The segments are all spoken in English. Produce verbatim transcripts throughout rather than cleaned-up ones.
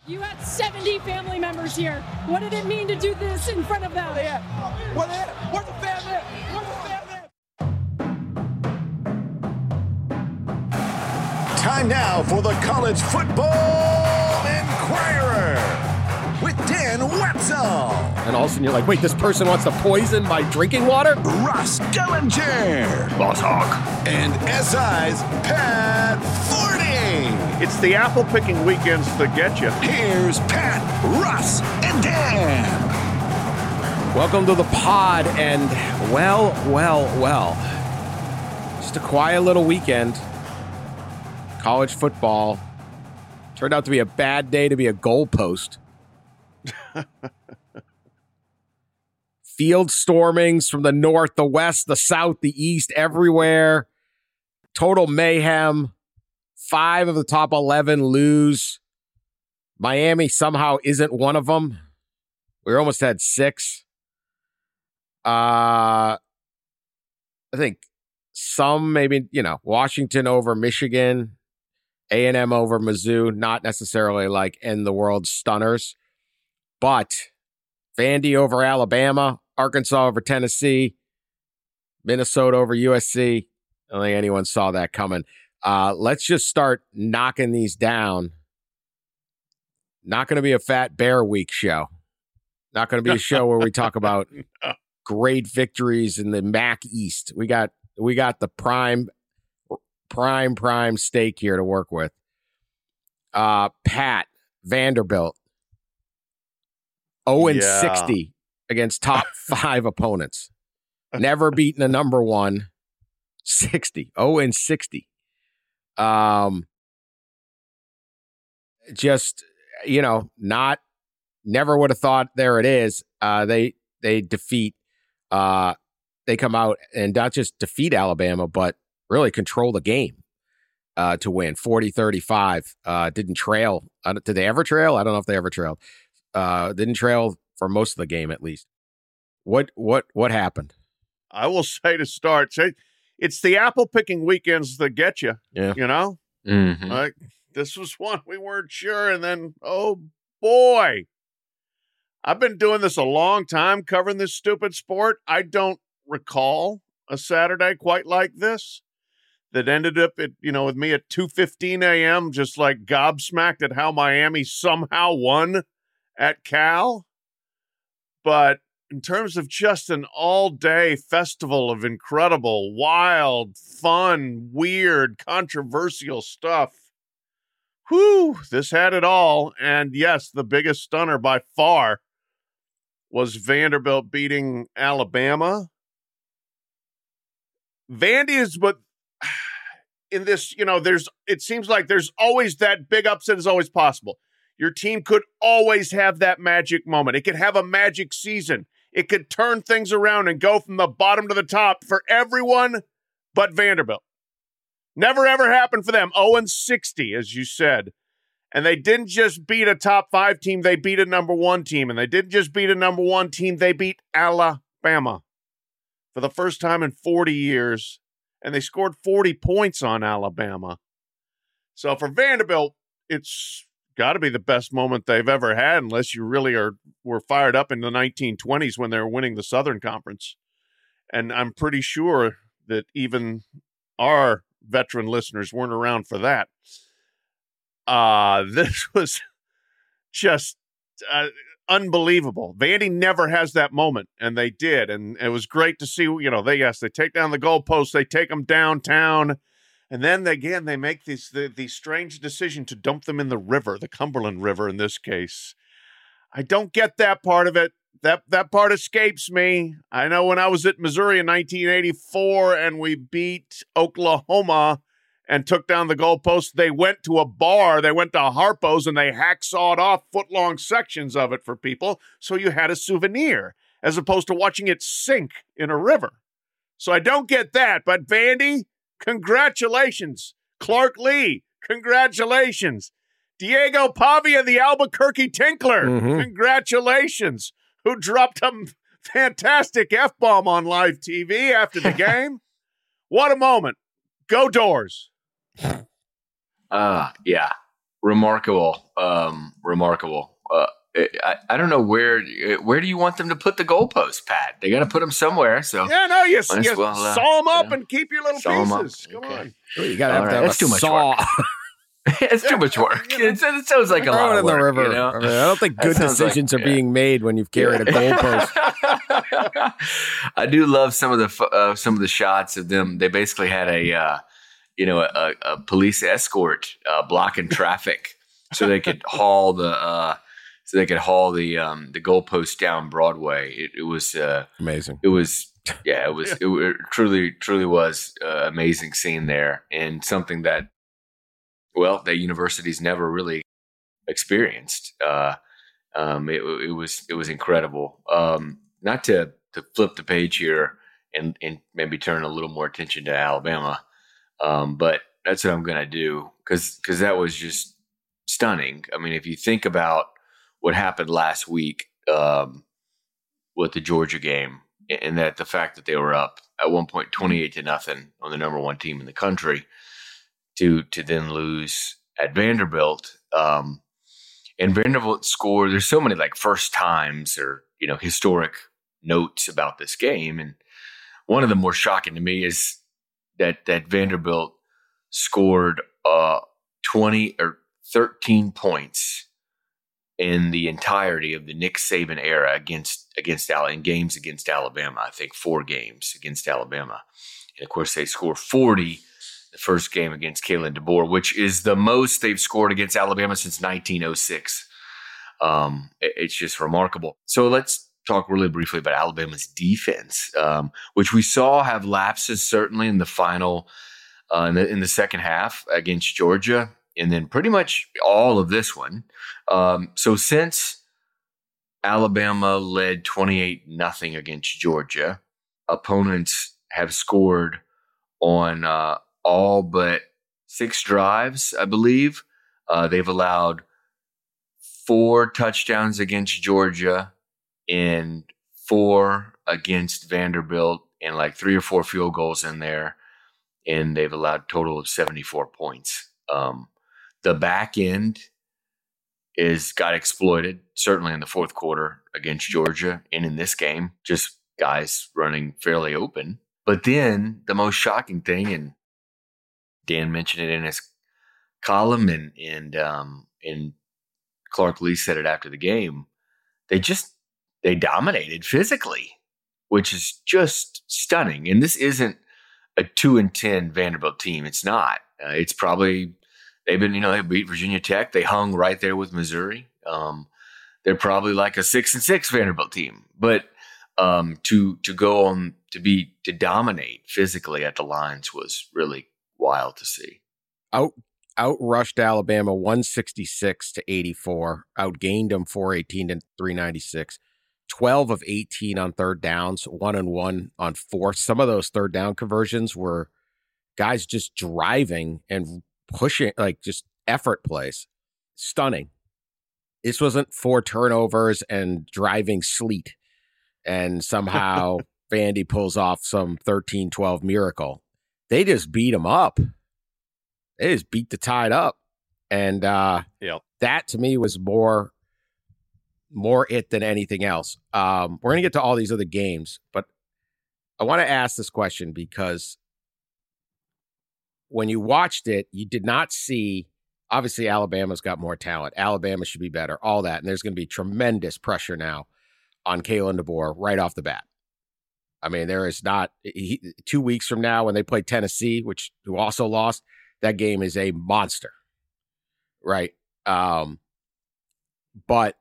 You had seventy family members here. What did it mean to do this in front of them? Where they at? Where they at? Where's the family at? Where's the family at? Time now for the College Football Inquirer with Dan Wetzel. And all of a sudden you're like, wait, this person wants to poison my drinking water? Russ Dellinger. Boss Hawk. And S I's Pat Forty. It's the apple picking weekends that get you. Here's Pat, Russ, and Dan. Welcome to the pod, and well, well, well. Just a quiet little weekend. College football. Turned out to be a bad day to be a goalpost. Field stormings from the north, the west, the south, the east, everywhere. Total mayhem. Five of the top eleven lose. Miami somehow isn't one of them. We almost had six. Uh, I think some maybe, you know, Washington over Michigan, A and M over Mizzou, not necessarily like end the world stunners, but Vandy over Alabama, Arkansas over Tennessee, Minnesota over U S C. I don't think anyone saw that coming. Uh, let's just start knocking these down. Not going to be a Fat Bear Week show. Not going to be a show where we talk about no. great victories in the M A C East. We got we got the prime, prime, prime stake here to work with. Uh, Pat, Vanderbilt, oh and sixty against top five opponents. Never beaten a number one. sixty. oh and sixty. Um, just, you know, not, never would have thought there it is. Uh, they, they defeat, uh, they come out and not just defeat Alabama, but really control the game, uh, to win forty thirty-five, uh, didn't trail. Uh, did they ever trail? I don't know if they ever trailed, uh, didn't trail for most of the game, at least. What, what, what happened? I will say to start, say, it's the apple picking weekends that get you. Yeah. You know, Mm-hmm. like this was one we weren't sure. And then, oh boy, I've been doing this a long time, covering this stupid sport. I don't recall a Saturday quite like this that ended up at, you know, with me at two fifteen a.m., just like gobsmacked at how Miami somehow won at Cal. But in terms of just an all-day festival of incredible, wild, fun, weird, controversial stuff, whew, this had it all. And yes, the biggest stunner by far was Vanderbilt beating Alabama. Vandy is, but in this, you know, there's, it seems like there's always that big upset is always possible. Your team could always have that magic moment. It could have a magic season. It could turn things around and go from the bottom to the top for everyone but Vanderbilt. Never, ever happened for them. oh and sixty, as you said. And they didn't just beat a top five team, they beat a number one team. And they didn't just beat a number one team, they beat Alabama for the first time in forty years. And they scored forty points on Alabama. So for Vanderbilt, it's got to be the best moment they've ever had, unless you really are were fired up in the nineteen twenties when they were winning the Southern Conference. And I'm pretty sure that even our veteran listeners weren't around for that. Uh, this was just uh, unbelievable. Vandy never has that moment, and they did. And it was great to see, you know, they, yes, they take down the goalposts, they take them downtown. And then again, they make this the, the strange decision to dump them in the river, the Cumberland River in this case. I don't get that part of it. That that part escapes me. I know when I was at Missouri in nineteen eighty-four and we beat Oklahoma and took down the goalpost, they went to a bar, they went to Harpo's, and they hacksawed off foot-long sections of it for people, so you had a souvenir, as opposed to watching it sink in a river. So I don't get that, but Vandy, congratulations. Clark Lee, congratulations. Diego Pavia, the Albuquerque Tinkler, mm-hmm. congratulations, who dropped a fantastic F-bomb on live T V after the game. What a moment. Go Doors. Uh, yeah. remarkable, um, remarkable. Uh, I, I don't know where where do you want them to put the goalposts, Pat? They got to put them somewhere. So yeah, no, you, you well, uh, saw them up yeah. and keep your little Saw 'em pieces. up. Come Okay. on. Well, you gotta have All to right, have that's a too much saw. work. It's too much work. It's, it sounds like a Throw lot it of in the work. river. You know? I, mean, I don't think That good sounds like- decisions are yeah. being made when you've carried a goalpost. I do love some of the pho- uh, some of the shots of them. They basically had a uh, you know a, a police escort uh, blocking traffic so they could haul the uh, so they could haul the um, the goalpost down Broadway. It, it was uh, Amazing. it was yeah it was it, it truly truly was uh, amazing scene there, and something that well that university's never really experienced. Uh, um, it, it was it was incredible. Um, not to to flip the page here and and maybe turn a little more attention to Alabama, um, but that's what I'm going to do because because that was just stunning. I mean, if you think about what happened last week um, with the Georgia game, and that the fact that they were up at one point twenty-eight to nothing on the number one team in the country, to to then lose at Vanderbilt. Um, and Vanderbilt scored. There's so many like first times or you know historic notes about this game, and one of the more shocking to me is that that Vanderbilt scored uh, twenty or thirteen points in the entirety of the Nick Saban era against against Al in games against Alabama. I think four games against Alabama, and of course they scored forty the first game against Kalen DeBoer, which is the most they've scored against Alabama since nineteen oh six. Um, it, it's just remarkable. So let's talk really briefly about Alabama's defense, um, which we saw have lapses certainly in the final, uh, in, the, in the second half against Georgia, and then pretty much all of this one. Um, so since Alabama led twenty-eight nothing against Georgia, opponents have scored on uh, all but six drives, I believe. Uh, they've allowed four touchdowns against Georgia and four against Vanderbilt and like three or four field goals in there. And they've allowed a total of seventy-four points. Um, the back end is got exploited, certainly in the fourth quarter against Georgia and in this game, just guys running fairly open. But then the most shocking thing, and Dan mentioned it in his column, and and um, and Clark Lee said it after the game. They just they dominated physically, which is just stunning. And this isn't a two and ten Vanderbilt team. It's not. Uh, it's probably they've been you know they beat Virginia Tech. They hung right there with Missouri. Um, they're probably like a six and six Vanderbilt team, but um, to to go on to be to dominate physically at the lines was really wild to see. Out outrushed Alabama one sixty-six to eighty-four. Outgained them four eighteen to three ninety-six. twelve of eighteen on third downs, one and one on fourth. Some of those third down conversions were guys just driving and pushing, like just effort plays. Stunning. This wasn't four turnovers and driving sleet and somehow Vandy pulls off some thirteen twelve miracle. They just beat them up. They just beat the Tide up. And uh, Yep. that to me was more, more it than anything else. Um, we're going to get to all these other games, but I want to ask this question because when you watched it, you did not see, obviously Alabama's got more talent. Alabama should be better, all that. And there's going to be tremendous pressure now on Kalen DeBoer right off the bat. I mean, there is not he, two weeks from now when they play Tennessee, which who also lost, that game is a monster, right? Um, but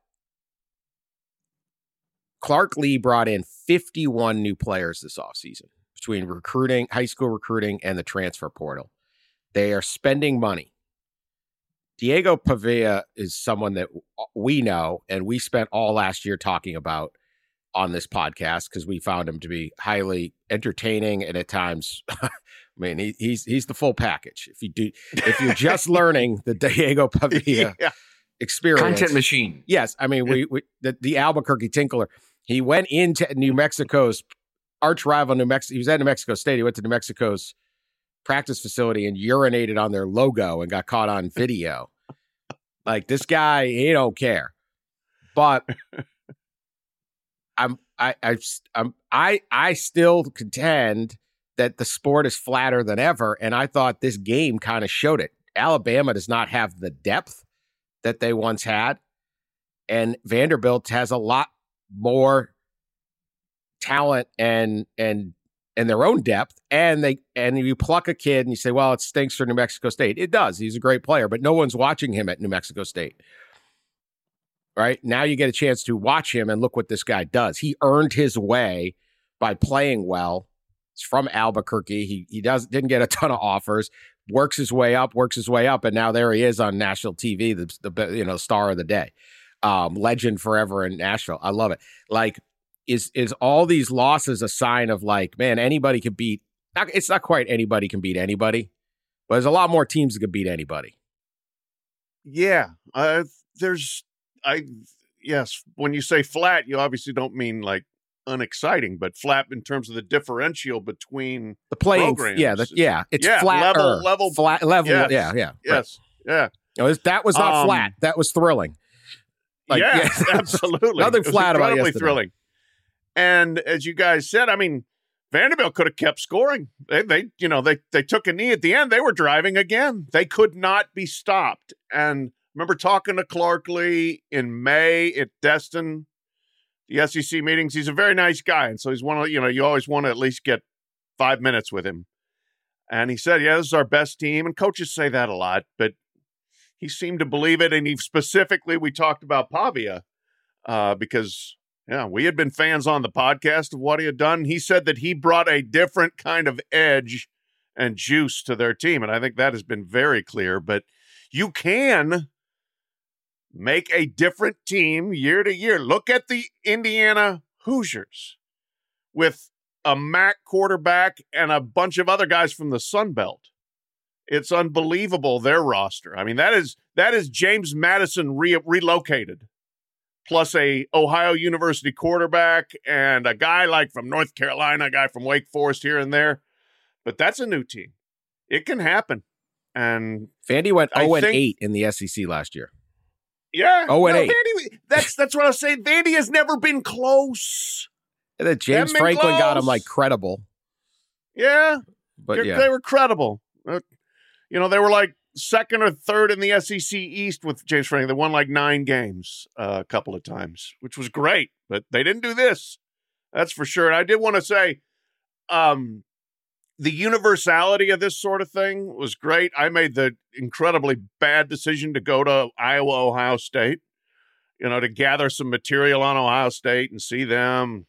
Clark Lee brought in fifty-one new players this offseason between recruiting, high school recruiting, and the transfer portal. They are spending money. Diego Pavia is someone that we know, and we spent all last year talking about on this podcast because we found him to be highly entertaining and at times, I mean, he, he's he's the full package. If you do, if you're just learning the Diego Pavia yeah. experience, Content machine. yes, I mean, we, we the, the Albuquerque Tinkler. He went into New Mexico's arch rival, New Mexico. He was at New Mexico State. He went to New Mexico's practice facility and urinated on their logo and got caught on video. Like this guy, he don't care. But I'm I I I'm, I I still contend that the sport is flatter than ever, and I thought this game kind of showed it. Alabama does not have the depth that they once had, and Vanderbilt has a lot more talent and and and their own depth. And they and you pluck a kid and you say, well, it stinks for New Mexico State. It does. He's a great player, but no one's watching him at New Mexico State. Right now, you get a chance to watch him and look what this guy does. He earned his way by playing well. He's from Albuquerque. He he does didn't get a ton of offers. Works his way up, works his way up, and now there he is on national T V, the, the you know star of the day, um, legend forever in Nashville. I love it. Like, is is all these losses a sign of like, man, anybody can beat? Not, it's not quite anybody can beat anybody, but there's a lot more teams that can beat anybody. Yeah, uh, there's I yes. When you say flat, you obviously don't mean like unexciting, but flat in terms of the differential between the playing. programs. Yeah, the, yeah, it's yeah, flat level, level, flat level. Yes, yeah, yeah, yes, right. yeah. You know, that was not um, flat. That was thrilling. Like, yeah, yeah, absolutely. Nothing flat about incredibly yesterday. thrilling. And as you guys said, I mean, Vanderbilt could have kept scoring. They, they, you know, they they took a knee at the end. They were driving again. They could not be stopped. And remember talking to Clarkley in May at Destin, the S E C meetings. He's a very nice guy, and so he's one of you know you always want to at least get five minutes with him. And he said, "Yeah, this is our best team." And coaches say that a lot, but he seemed to believe it. And he specifically, we talked about Pavia uh, because. Yeah, we had been fans on the podcast of what he had done. He said that he brought a different kind of edge and juice to their team, and I think that has been very clear. But you can make a different team year to year. Look at the Indiana Hoosiers with a M A C quarterback and a bunch of other guys from the Sun Belt. It's unbelievable, their roster. I mean, that is that is James Madison re- relocated. Plus a Ohio University quarterback and a guy like from North Carolina, a guy from Wake Forest here and there. But that's a new team. It can happen. And Vandy went I oh and think- eight in the S E C last year. yeah. Oh, and no, eight. Vandy, that's, that's what I was saying. Vandy has never been close. And then James been Franklin got him close. like credible. Yeah. But They're- yeah. They were credible. Uh, you know, they were like second or third in the S E C East with James Franklin. They won like nine games uh, a couple of times, which was great. But they didn't do this. That's for sure. And I did want to say um, the universality of this sort of thing was great. I made the incredibly bad decision to go to Iowa, Ohio State, you know, to gather some material on Ohio State and see them.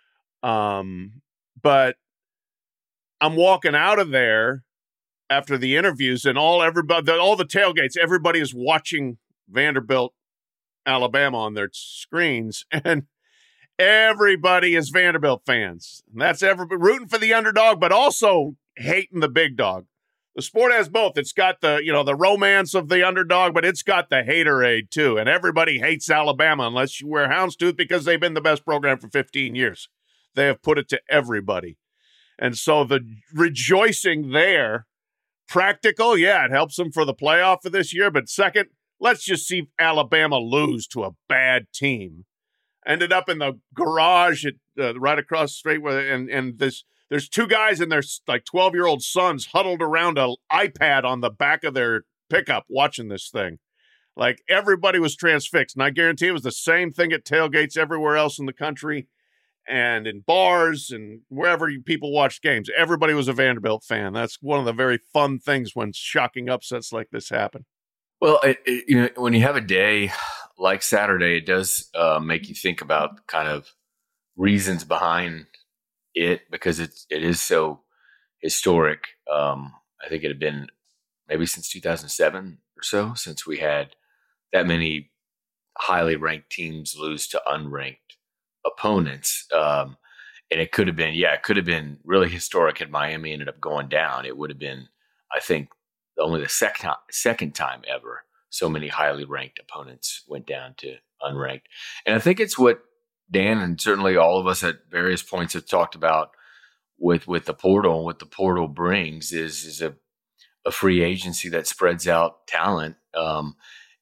Um, but I'm walking out of there after the interviews and all everybody, all the tailgates, everybody is watching Vanderbilt, Alabama on their screens, and everybody is Vanderbilt fans. And that's everybody rooting for the underdog, but also hating the big dog. The sport has both. It's got the, you know, the romance of the underdog, but it's got the haterade too. And everybody hates Alabama unless you wear houndstooth because they've been the best program for fifteen years. They have put it to everybody. And so the rejoicing there, practical, yeah, it helps them for the playoff for this year. But second, let's just see Alabama lose to a bad team. Ended up in the garage at uh, right across the street, where, and and this there's two guys and their like twelve year old sons huddled around an iPad on the back of their pickup watching this thing. Like everybody was transfixed, and I guarantee it was the same thing at tailgates everywhere else in the country. And in bars and wherever you people watched games, everybody was a Vanderbilt fan. That's one of the very fun things when shocking upsets like this happen. Well, it, it, you know, when you have a day like Saturday, it does uh, make you think about kind of reasons behind it because it's it is so historic. Um, I think it had been maybe since two thousand seven or so since we had that many highly ranked teams lose to unranked opponents. Um, and it could have been, yeah, it could have been really historic had Miami ended up going down. It would have been, I think, only the second, second time ever so many highly ranked opponents went down to unranked. And I think it's what Dan and certainly all of us at various points have talked about with, with the portal and what the portal brings is, is a, a free agency that spreads out talent. Um,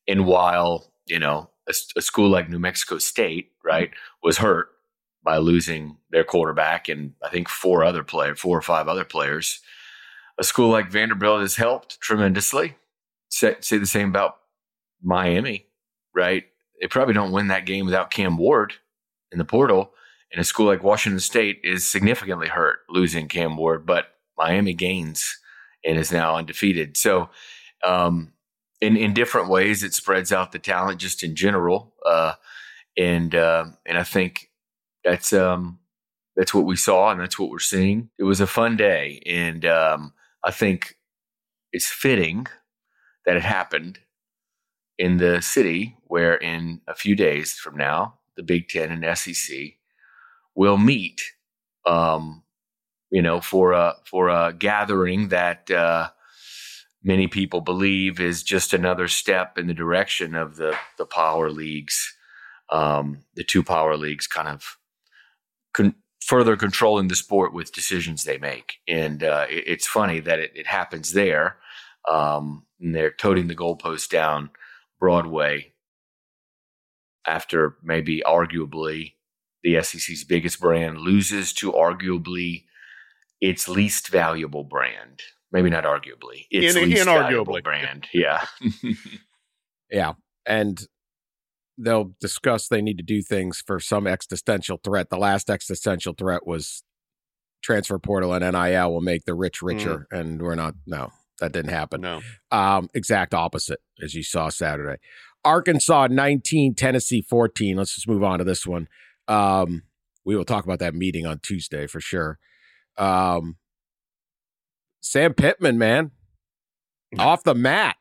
And while, you know, a, a school like New Mexico State, right, was hurt by losing their quarterback and I think four other players, four or five other players, a school like Vanderbilt has helped tremendously. Say, say the same about Miami, right? They probably don't win that game without Cam Ward in the portal. And a school like Washington State is significantly hurt losing Cam Ward, but Miami gains and is now undefeated. So um, in, in different ways, it spreads out the talent just in general. Uh, and uh, and I think that's um, that's what we saw and that's what we're seeing. It was a fun day. And um, I think it's fitting that it happened in the city where in a few days from now, the Big Ten and S E C will meet, um, you know, for a for a gathering that uh, many people believe is just another step in the direction of the the power leagues, um, the two power leagues, kind of con- further controlling the sport with decisions they make. And uh, it, it's funny that it, it happens there, um, and they're toting the goalpost down Broadway after maybe arguably the S E C's biggest brand loses to arguably its least valuable brand. Maybe not arguably. Its In, least valuable inarguably. brand. Yeah. Yeah. And they'll discuss they need to do things for some existential threat. The last existential threat was transfer portal and N I L will make the rich richer. Mm. And we're not, no, that didn't happen. No. Um, exact opposite, as you saw Saturday. Arkansas nineteen, Tennessee fourteen. Let's just move on to this one. Um, we will talk about that meeting on Tuesday for sure. Um, Sam Pittman, man, off the mat.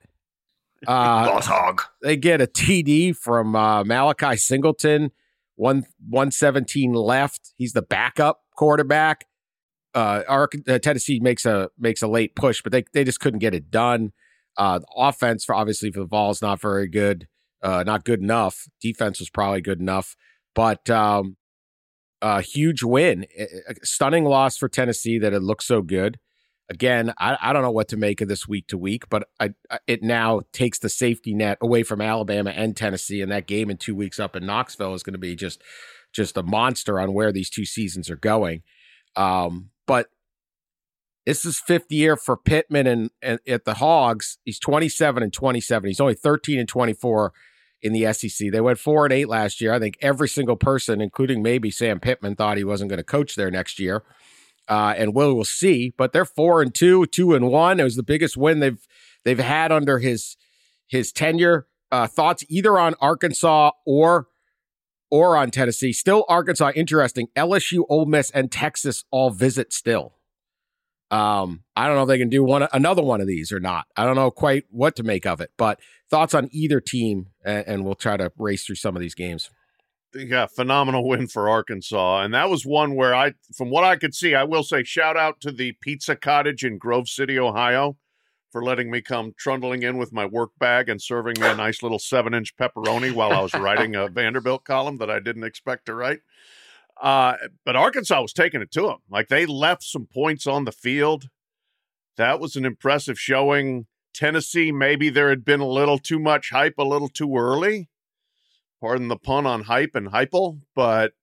Uh, Boss hog. They get a T D from uh, Malachi Singleton, one one seventeen left. He's the backup quarterback. Uh, our, uh, Tennessee makes a makes a late push, but they they just couldn't get it done. Uh, the offense, for obviously for the Vols, not very good, uh, not good enough. Defense was probably good enough, but um, a huge win, a stunning loss for Tennessee that it looked so good. Again, I, I don't know what to make of this week to week, but I, I, it now takes the safety net away from Alabama and Tennessee, and that game in two weeks up in Knoxville is going to be just just a monster on where these two seasons are going. Um, but this is fifth year for Pittman and, and at the Hogs. He's twenty-seven and twenty-seven. He's only thirteen and twenty-four in the S E C. They went four and eight last year. I think every single person, including maybe Sam Pittman, thought he wasn't going to coach there next year. Uh, and we'll, we'll see. But they're four and two, two and one. It was the biggest win they've they've had under his his tenure. Uh, thoughts either on Arkansas or or on Tennessee. Still Arkansas, interesting. L S U, Ole Miss, and Texas all visit still. Um, I don't know if they can do one another one of these or not. I don't know quite what to make of it, but thoughts on either team, and, and we'll try to race through some of these games. Yeah, phenomenal win for Arkansas. And that was one where I, from what I could see, I will say shout out to the Pizza Cottage in Grove City, Ohio, for letting me come trundling in with my work bag and serving me a nice little seven inch pepperoni while I was writing a Vanderbilt column that I didn't expect to write. Uh, but Arkansas was taking it to them. Like, they left some points on the field. That was an impressive showing. Tennessee, maybe there had been a little too much hype a little too early. Pardon the pun on hype and hyple. But,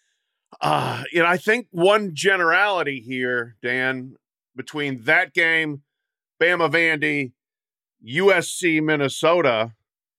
uh, you know, I think one generality here, Dan, between that game, Bama Vandy, U S C, Minnesota,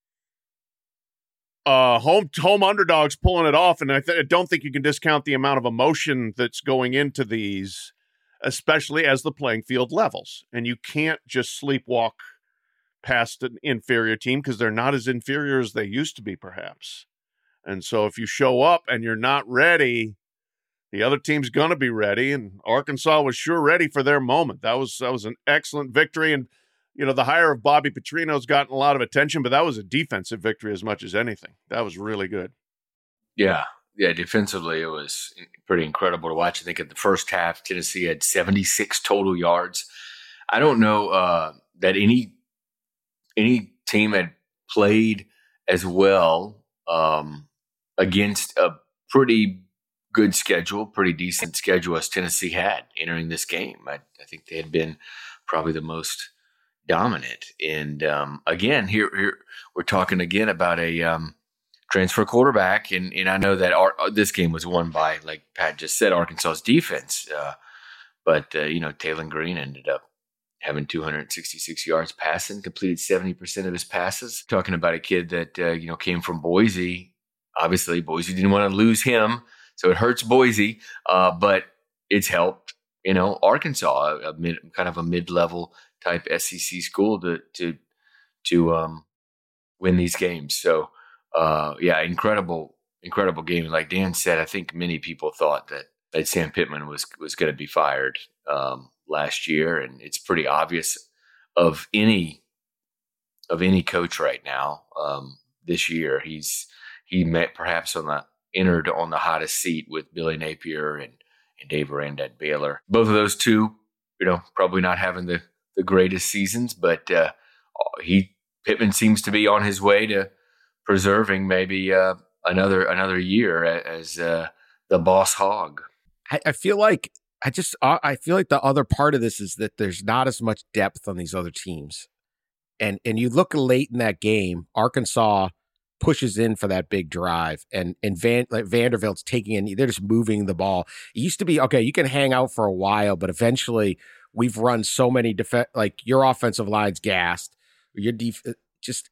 Uh, home home underdogs pulling it off, and I, th- I don't think you can discount the amount of emotion that's going into these, especially as the playing field levels. And you can't just sleepwalk past an inferior team because they're not as inferior as they used to be, perhaps. And so if you show up and you're not ready, the other team's going to be ready, and Arkansas was sure ready for their moment. That was that was an excellent victory, and you know, the hire of Bobby Petrino's gotten a lot of attention, but that was a defensive victory as much as anything. That was really good. Yeah. Yeah. Defensively, it was pretty incredible to watch. I think at the first half, Tennessee had seventy-six total yards. I don't know uh, that any, any team had played as well um, against a pretty good schedule, pretty decent schedule as Tennessee had entering this game. I, I think they had been probably the most dominant. And um, again, here, here we're talking again about a um, transfer quarterback. And, and I know that our, this game was won by, like Pat just said, Arkansas's defense. Uh, but, uh, you know, Taylon Green ended up having two hundred sixty-six yards passing, completed seventy percent of his passes. Talking about a kid that, uh, you know, came from Boise. Obviously, Boise didn't want to lose him, so it hurts Boise, uh, but it's helped, you know, Arkansas, a, a mid, kind of a mid-level type S E C school to to to um, win these games. So, uh, yeah, incredible, incredible game. Like Dan said, I think many people thought that, that Sam Pittman was was going to be fired um, last year, and it's pretty obvious of any of any coach right now um, this year. He's he met perhaps on the entered on the hottest seat with Billy Napier and, and Dave Aranda at Baylor. Both of those two, you know, probably not having the, the greatest seasons, but uh, he Pittman seems to be on his way to preserving maybe uh, another another year as uh, the boss hog. I, I feel like I just I feel like the other part of this is that there's not as much depth on these other teams, and and you look late in that game, Arkansas pushes in for that big drive, and and Van, like Vanderbilt's taking in, they're just moving the ball. It used to be, okay, you can hang out for a while, but eventually we've run so many def- like your offensive line's gassed, your def- just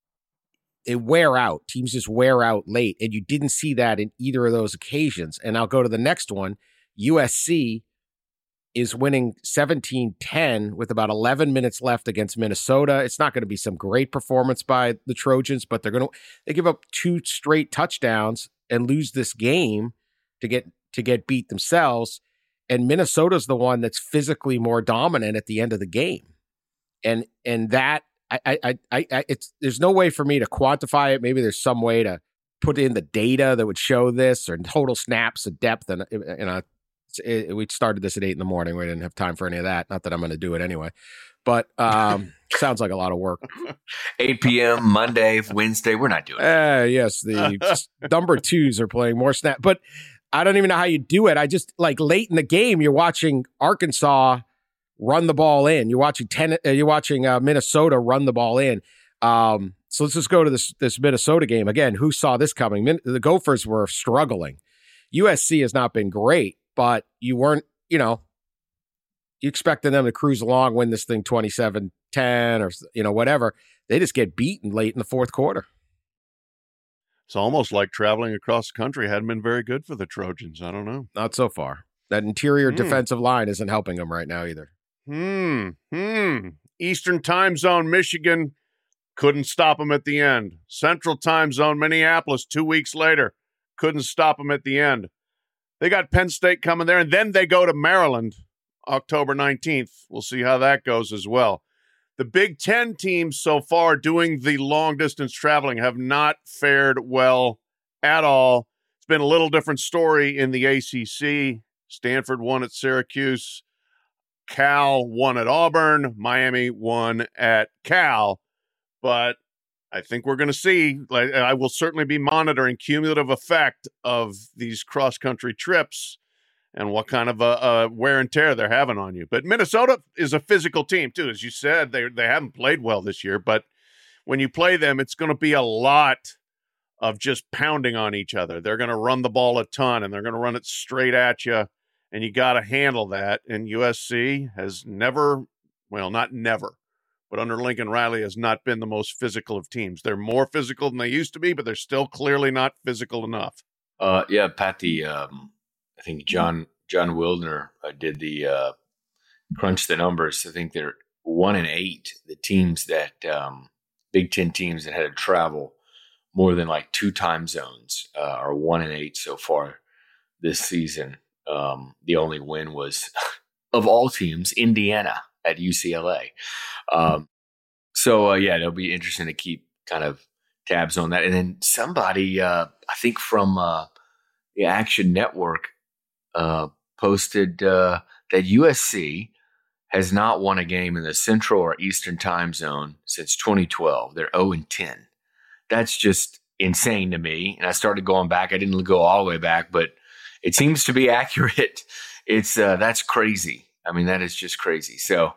it wear out. Teams just wear out late, and you didn't see that in either of those occasions. And I'll go to the next one. U S C is winning seventeen ten with about eleven minutes left against Minnesota. It's not going to be some great performance by the Trojans, but they're going to they give up two straight touchdowns and lose this game to get to get beat themselves. And Minnesota's the one that's physically more dominant at the end of the game. And and that I I I, I it's there's no way for me to quantify it. Maybe there's some way to put in the data that would show this, or total snaps of depth, and you know. It, we started this at eight in the morning. We didn't have time for any of that. Not that I'm going to do it anyway, but um, sounds like a lot of work. eight p.m. Monday, Wednesday. We're not doing it. Uh, yes, the number twos are playing more snap, but I don't even know how you do it. I just like late in the game, you're watching Arkansas run the ball in. You're watching ten. Uh, you're watching uh, Minnesota run the ball in. Um, so let's just go to this this Minnesota game again. Who saw this coming? Min- the Gophers were struggling. U S C has not been great. But you weren't, you know, you expected them to cruise along, win this thing twenty-seven ten or, you know, whatever. They just get beaten late in the fourth quarter. It's almost like traveling across the country hadn't been very good for the Trojans. I don't know. Not so far. That interior hmm. defensive line isn't helping them right now either. Hmm. Hmm. Eastern time zone, Michigan couldn't stop them at the end. Central time zone, Minneapolis, two weeks later, couldn't stop them at the end. They got Penn State coming there, and then they go to Maryland October nineteenth. We'll see how that goes as well. The Big Ten teams so far doing the long-distance traveling have not fared well at all. It's been a little different story in the A C C. Stanford won at Syracuse. Cal won at Auburn. Miami won at Cal. But I think we're going to see, like, I will certainly be monitoring cumulative effect of these cross-country trips and what kind of a, a wear and tear they're having on you. But Minnesota is a physical team, too. As you said, they they haven't played well this year, but when you play them, it's going to be a lot of just pounding on each other. They're going to run the ball a ton, and they're going to run it straight at you, and you got to handle that. And U S C has never, well, not never, but under Lincoln Riley has not been the most physical of teams. They're more physical than they used to be, but they're still clearly not physical enough. Uh, yeah, Pat, the, um, I think John John Wildner uh, did the uh, crunch the numbers. I think they're one and eight, the teams that, um, Big Ten teams that had to travel more than like two time zones uh, are one and eight so far this season. Um, the only win was, of all teams, Indiana at U C L A. Um, so, uh, yeah, it'll be interesting to keep kind of tabs on that. And then somebody, uh, I think from uh, the Action Network, uh, posted uh, that U S C has not won a game in the Central or Eastern time zone since twenty twelve. They're oh and ten. That's just insane to me. And I started going back. I didn't go all the way back, but it seems to be accurate. It's uh, that's crazy. I mean, that is just crazy. So,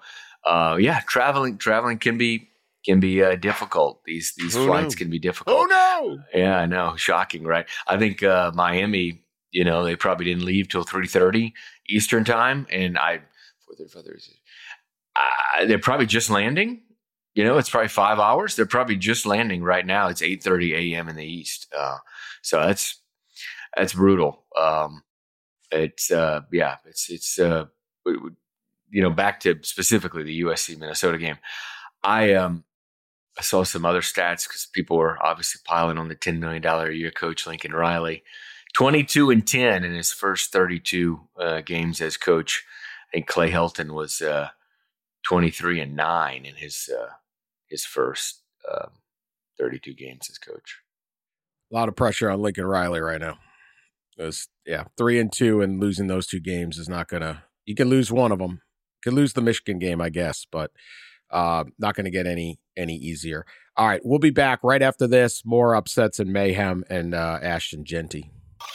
uh, yeah, traveling traveling can be can be uh, difficult. These these Who flights knew? can be difficult. Oh no! Yeah, I know. Shocking, right? I think uh, Miami, you know, they probably didn't leave till three thirty Eastern time, and I four thirty, uh, they're probably just landing. You know, it's probably five hours. They're probably just landing right now. It's eight thirty a.m. in the East, uh, so that's that's brutal. Um, it's uh, yeah, it's it's uh, you know, back to specifically the U S C Minnesota game. I um. I saw some other stats because people were obviously piling on the ten million dollars a year coach Lincoln Riley. twenty-two and ten in his first thirty-two uh, games as coach. I think Clay Helton was uh, twenty-three and nine in his uh, his first uh, thirty-two games as coach. A lot of pressure on Lincoln Riley right now. Those, yeah, three and two and losing those two games is not gonna. You can lose one of them. You can lose the Michigan game, I guess, but uh, not going to get any any easier. All right, we'll be back right after this. More upsets and mayhem and uh, Ashton Jeanty.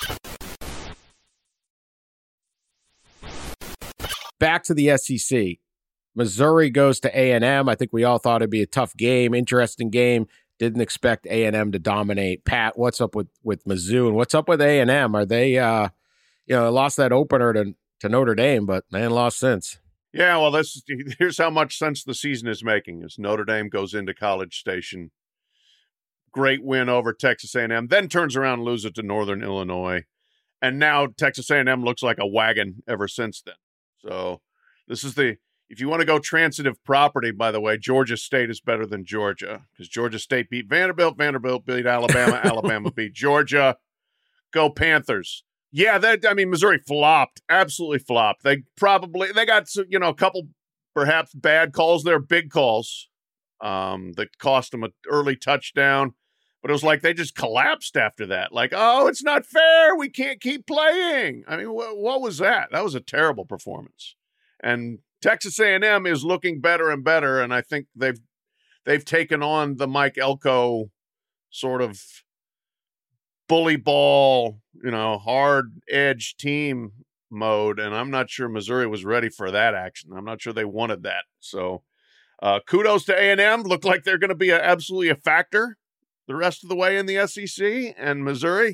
Back to the S E C. Missouri goes to A and M. I think we all thought it'd be a tough game, interesting game. Didn't expect A and M to dominate. Pat, what's up with, with Mizzou and what's up with A and M? Are they, uh, you know, lost that opener to, to Notre Dame, but they ain't lost since. Yeah, well, this here's how much sense the season is making. As Notre Dame goes into College Station, great win over Texas A and M, then turns around and loses to Northern Illinois, and now Texas A and M looks like a wagon ever since then. So this is the if you want to go transitive property, by the way, Georgia State is better than Georgia because Georgia State beat Vanderbilt, Vanderbilt beat Alabama, Alabama beat Georgia. Go Panthers. Yeah, that I mean, Missouri flopped, absolutely flopped. They probably they got you know a couple perhaps bad calls there, big calls um, that cost them an early touchdown, but it was like they just collapsed after that. Like, oh, it's not fair. We can't keep playing. I mean, wh- what was that? That was a terrible performance. And Texas A and M is looking better and better, and I think they've they've taken on the Mike Elko sort of bully ball, you know, hard edge team mode. And I'm not sure Missouri was ready for that action. I'm not sure they wanted that. So uh, kudos to A and M. Look like they're going to be a, absolutely a factor the rest of the way in the S E C. And Missouri,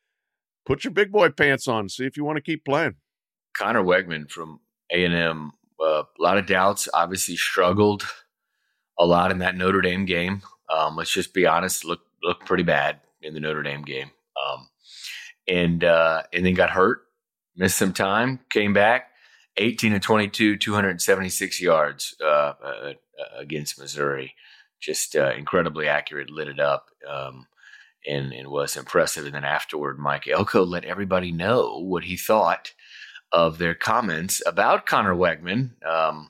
put your big boy pants on. See if you want to keep playing. Connor Wegman from A and M, uh, a lot of doubts, obviously struggled a lot in that Notre Dame game. Um, let's just be honest, look, looked pretty bad in the Notre Dame game. Um, and, uh, and then got hurt, missed some time, came back, eighteen and twenty-two, two hundred seventy-six yards, uh, uh, against Missouri. Just, uh, incredibly accurate, lit it up, um, and, and was impressive. And then afterward, Mike Elko let everybody know what he thought of their comments about Connor Wegman, um,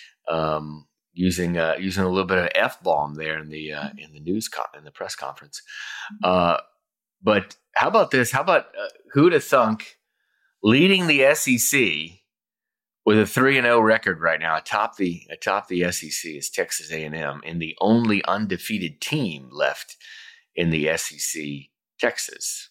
um, using, uh, using a little bit of F-bomb there in the, uh, in the news, con- in the press conference. Uh, But how about this? How about uh, who'd have thunk leading the S E C with a three and oh record right now atop the atop the S E C is Texas A and M, and the only undefeated team left in the S E C, Texas.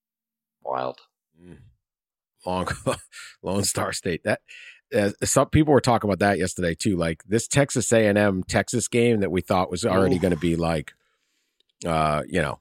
Wild. Mm. Long Lone Star State. That uh, some people were talking about that yesterday too. Like this Texas A and M Texas game that we thought was already going to be like, uh, you know.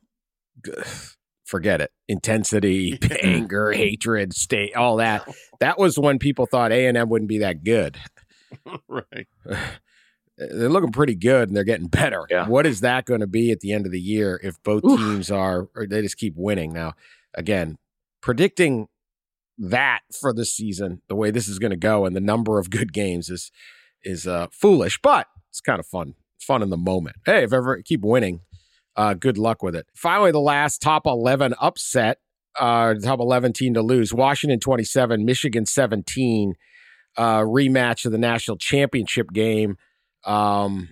Forget it. Intensity, anger, hatred, state, all that. That was when people thought A and M wouldn't be that good. Right. They're looking pretty good and they're getting better. Yeah. What is that going to be at the end of the year if both Oof. teams are, or they just keep winning? Now, again, predicting that for the season, the way this is going to go and the number of good games is, is uh, foolish, but it's kind of fun, fun in the moment. Hey, if ever keep winning, Uh, good luck with it. Finally, the last top eleven upset, uh, top eleven team to lose. Washington twenty-seven, Michigan seventeen, uh, rematch of the national championship game. Um,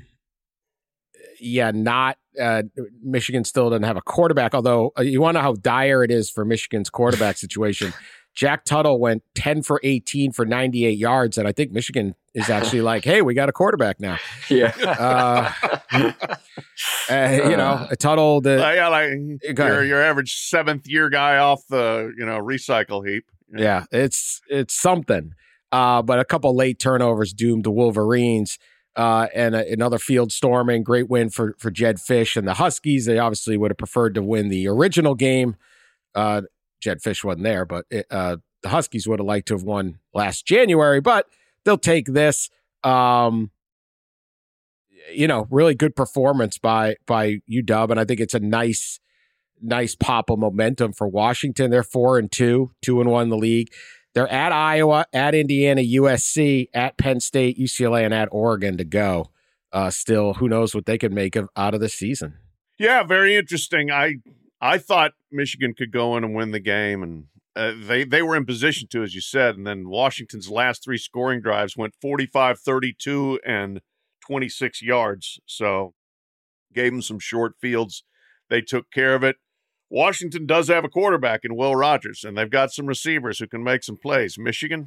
yeah, not uh, Michigan still doesn't have a quarterback, although uh, you want to know how dire it is for Michigan's quarterback situation. Jack Tuttle went ten for eighteen for ninety-eight yards, and I think Michigan is actually like, hey, we got a quarterback now. Yeah. Uh, uh, you know, Tuttle, the uh, yeah, like your, your average seventh year guy off the, you know, recycle heap. Yeah, yeah it's it's something. Uh, but a couple late turnovers doomed the Wolverines. uh, and a, another field storming. Great win for for Jedd Fisch and the Huskies. They obviously would have preferred to win the original game. Uh, Jedd Fisch wasn't there, but it, uh, the Huskies would have liked to have won last January, but they'll take this. Um, you know, really good performance by by U W, and I think it's a nice, nice pop of momentum for Washington. They're four and two, two and one in the league. They're at Iowa, at Indiana, U S C, at Penn State, U C L A, and at Oregon to go. Uh, still, who knows what they can make of, out of the season. Yeah, very interesting. I I thought Michigan could go in and win the game, and uh, they, they were in position to, as you said, and then Washington's last three scoring drives went forty-five, thirty-two, and twenty-six yards. So gave them some short fields. They took care of it. Washington does have a quarterback in Will Rogers, and they've got some receivers who can make some plays. Michigan,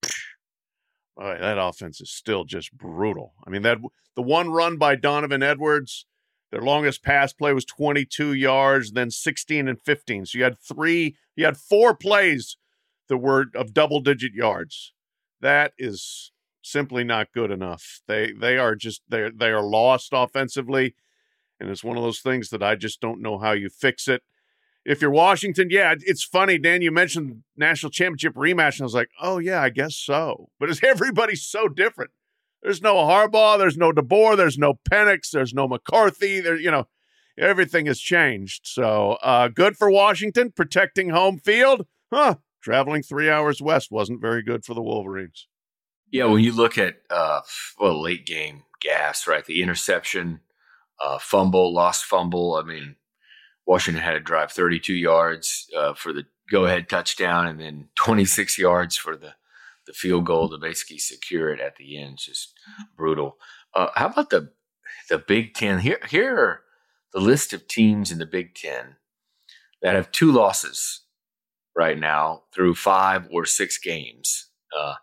boy, that offense is still just brutal. I mean, that the one run by Donovan Edwards, their longest pass play was twenty-two yards, then sixteen and fifteen. So you had three, you had four plays that were of double-digit yards. That is simply not good enough. They they are just they they are lost offensively, and it's one of those things that I just don't know how you fix it. If you're Washington, yeah, it's funny, Dan, you mentioned national championship rematch, and I was like, oh, yeah, I guess so. But it's, everybody's so different. There's no Harbaugh, there's no DeBoer, there's no Penix, there's no McCarthy. There, you know, everything has changed. So uh, good for Washington, protecting home field. Huh, traveling three hours west wasn't very good for the Wolverines. Yeah, when you look at, uh, well, late game gas, right, the interception, uh, fumble, lost fumble, I mean, Washington had to drive thirty-two yards uh, for the go-ahead touchdown and then twenty-six yards for the, the field goal to basically secure it at the end. Just brutal. Uh, how about the the Big Ten? Here, here are the list of teams in the Big Ten that have two losses right now through five or six games. Uh,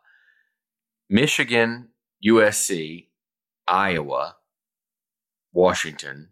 Michigan, U S C, Iowa, Washington.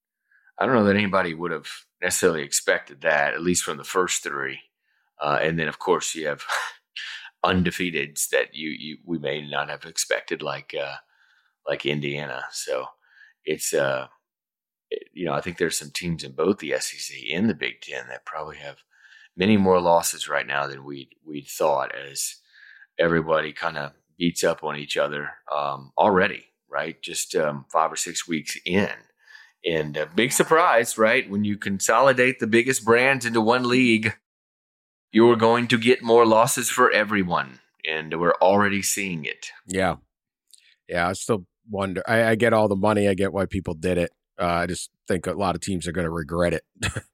I don't know that anybody would have necessarily expected that, at least from the first three. Uh, and then, of course, you have undefeateds that you, you we may not have expected, like uh, like Indiana. So it's uh, it, you know I think there's some teams in both the S E C and the Big Ten that probably have many more losses right now than we we'd thought, as everybody kind of beats up on each other um, already, right? Just um, five or six weeks in. And a big surprise, right? When you consolidate the biggest brands into one league, you're going to get more losses for everyone. And we're already seeing it. Yeah. Yeah, I still wonder. I, I get all the money. I get why people did it. Uh, I just think a lot of teams are going to regret it.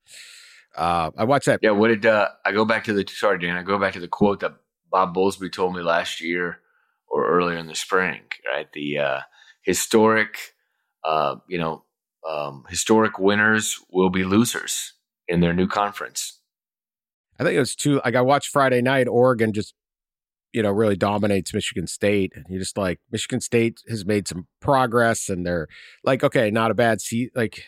uh, I watched that. Yeah, what did uh, I go back to the, sorry, Dan, I go back to the quote that Bob Bowlesby told me last year or earlier in the spring, right? The uh, historic, uh, you know, Um, historic winners will be losers in their new conference. I think it was two. Like I watched Friday night, Oregon just, you know, really dominates Michigan State. And you're just like, Michigan State has made some progress, and they're like, okay, not a bad seat. Like,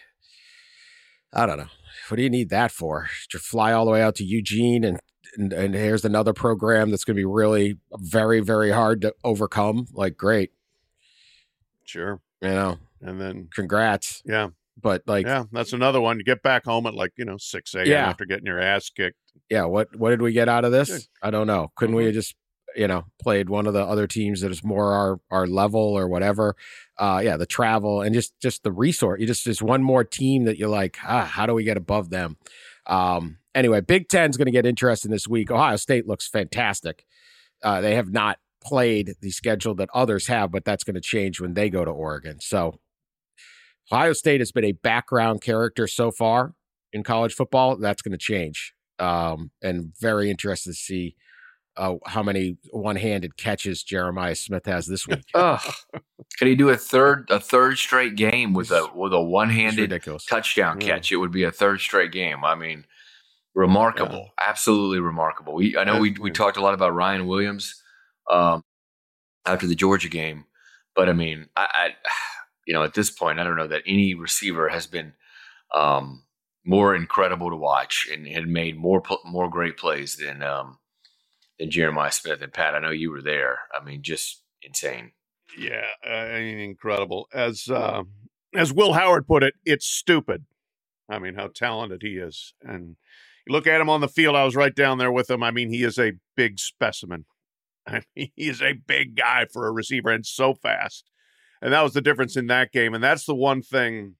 I don't know. What do you need that for? To fly all the way out to Eugene, and and, and here's another program that's going to be really very, very hard to overcome. Like, great. Sure. You know. And then, congrats. Yeah. But like, yeah, that's another one. You get back home at like, you know, six a.m. Yeah. after getting your ass kicked. Yeah. What, what did we get out of this? Good. I don't know. Couldn't Mm-hmm. we have just, you know, played one of the other teams that is more our, our level or whatever? Uh, yeah. The travel and just, just the resource. You just, just one more team that you're like, ah, how do we get above them? Um, anyway, Big Ten's going to get interesting this week. Ohio State looks fantastic. Uh, they have not played the schedule that others have, but that's going to change when they go to Oregon. So, Ohio State has been a background character so far in college football. That's going to change. Um, and very interested to see uh, how many one-handed catches Jeremiah Smith has this week. Ugh. Could he do a third a third straight game with a with a one-handed touchdown Yeah. catch? It would be a third straight game. I mean, remarkable. Absolutely remarkable. We I know we we talked a lot about Ryan Williams um, after the Georgia game, but I mean, I, I you know, at this point, I don't know that any receiver has been um, more incredible to watch and had made more more great plays than um, than Jeremiah Smith. And Pat, I know you were there. I mean, just insane. Yeah, uh, incredible. As uh, as Will Howard put it, it's stupid. I mean, how talented he is. And you look at him on the field, I was right down there with him. I mean, he is a big specimen. I mean, he is a big guy for a receiver and so fast. And that was the difference in that game. And that's the one thing,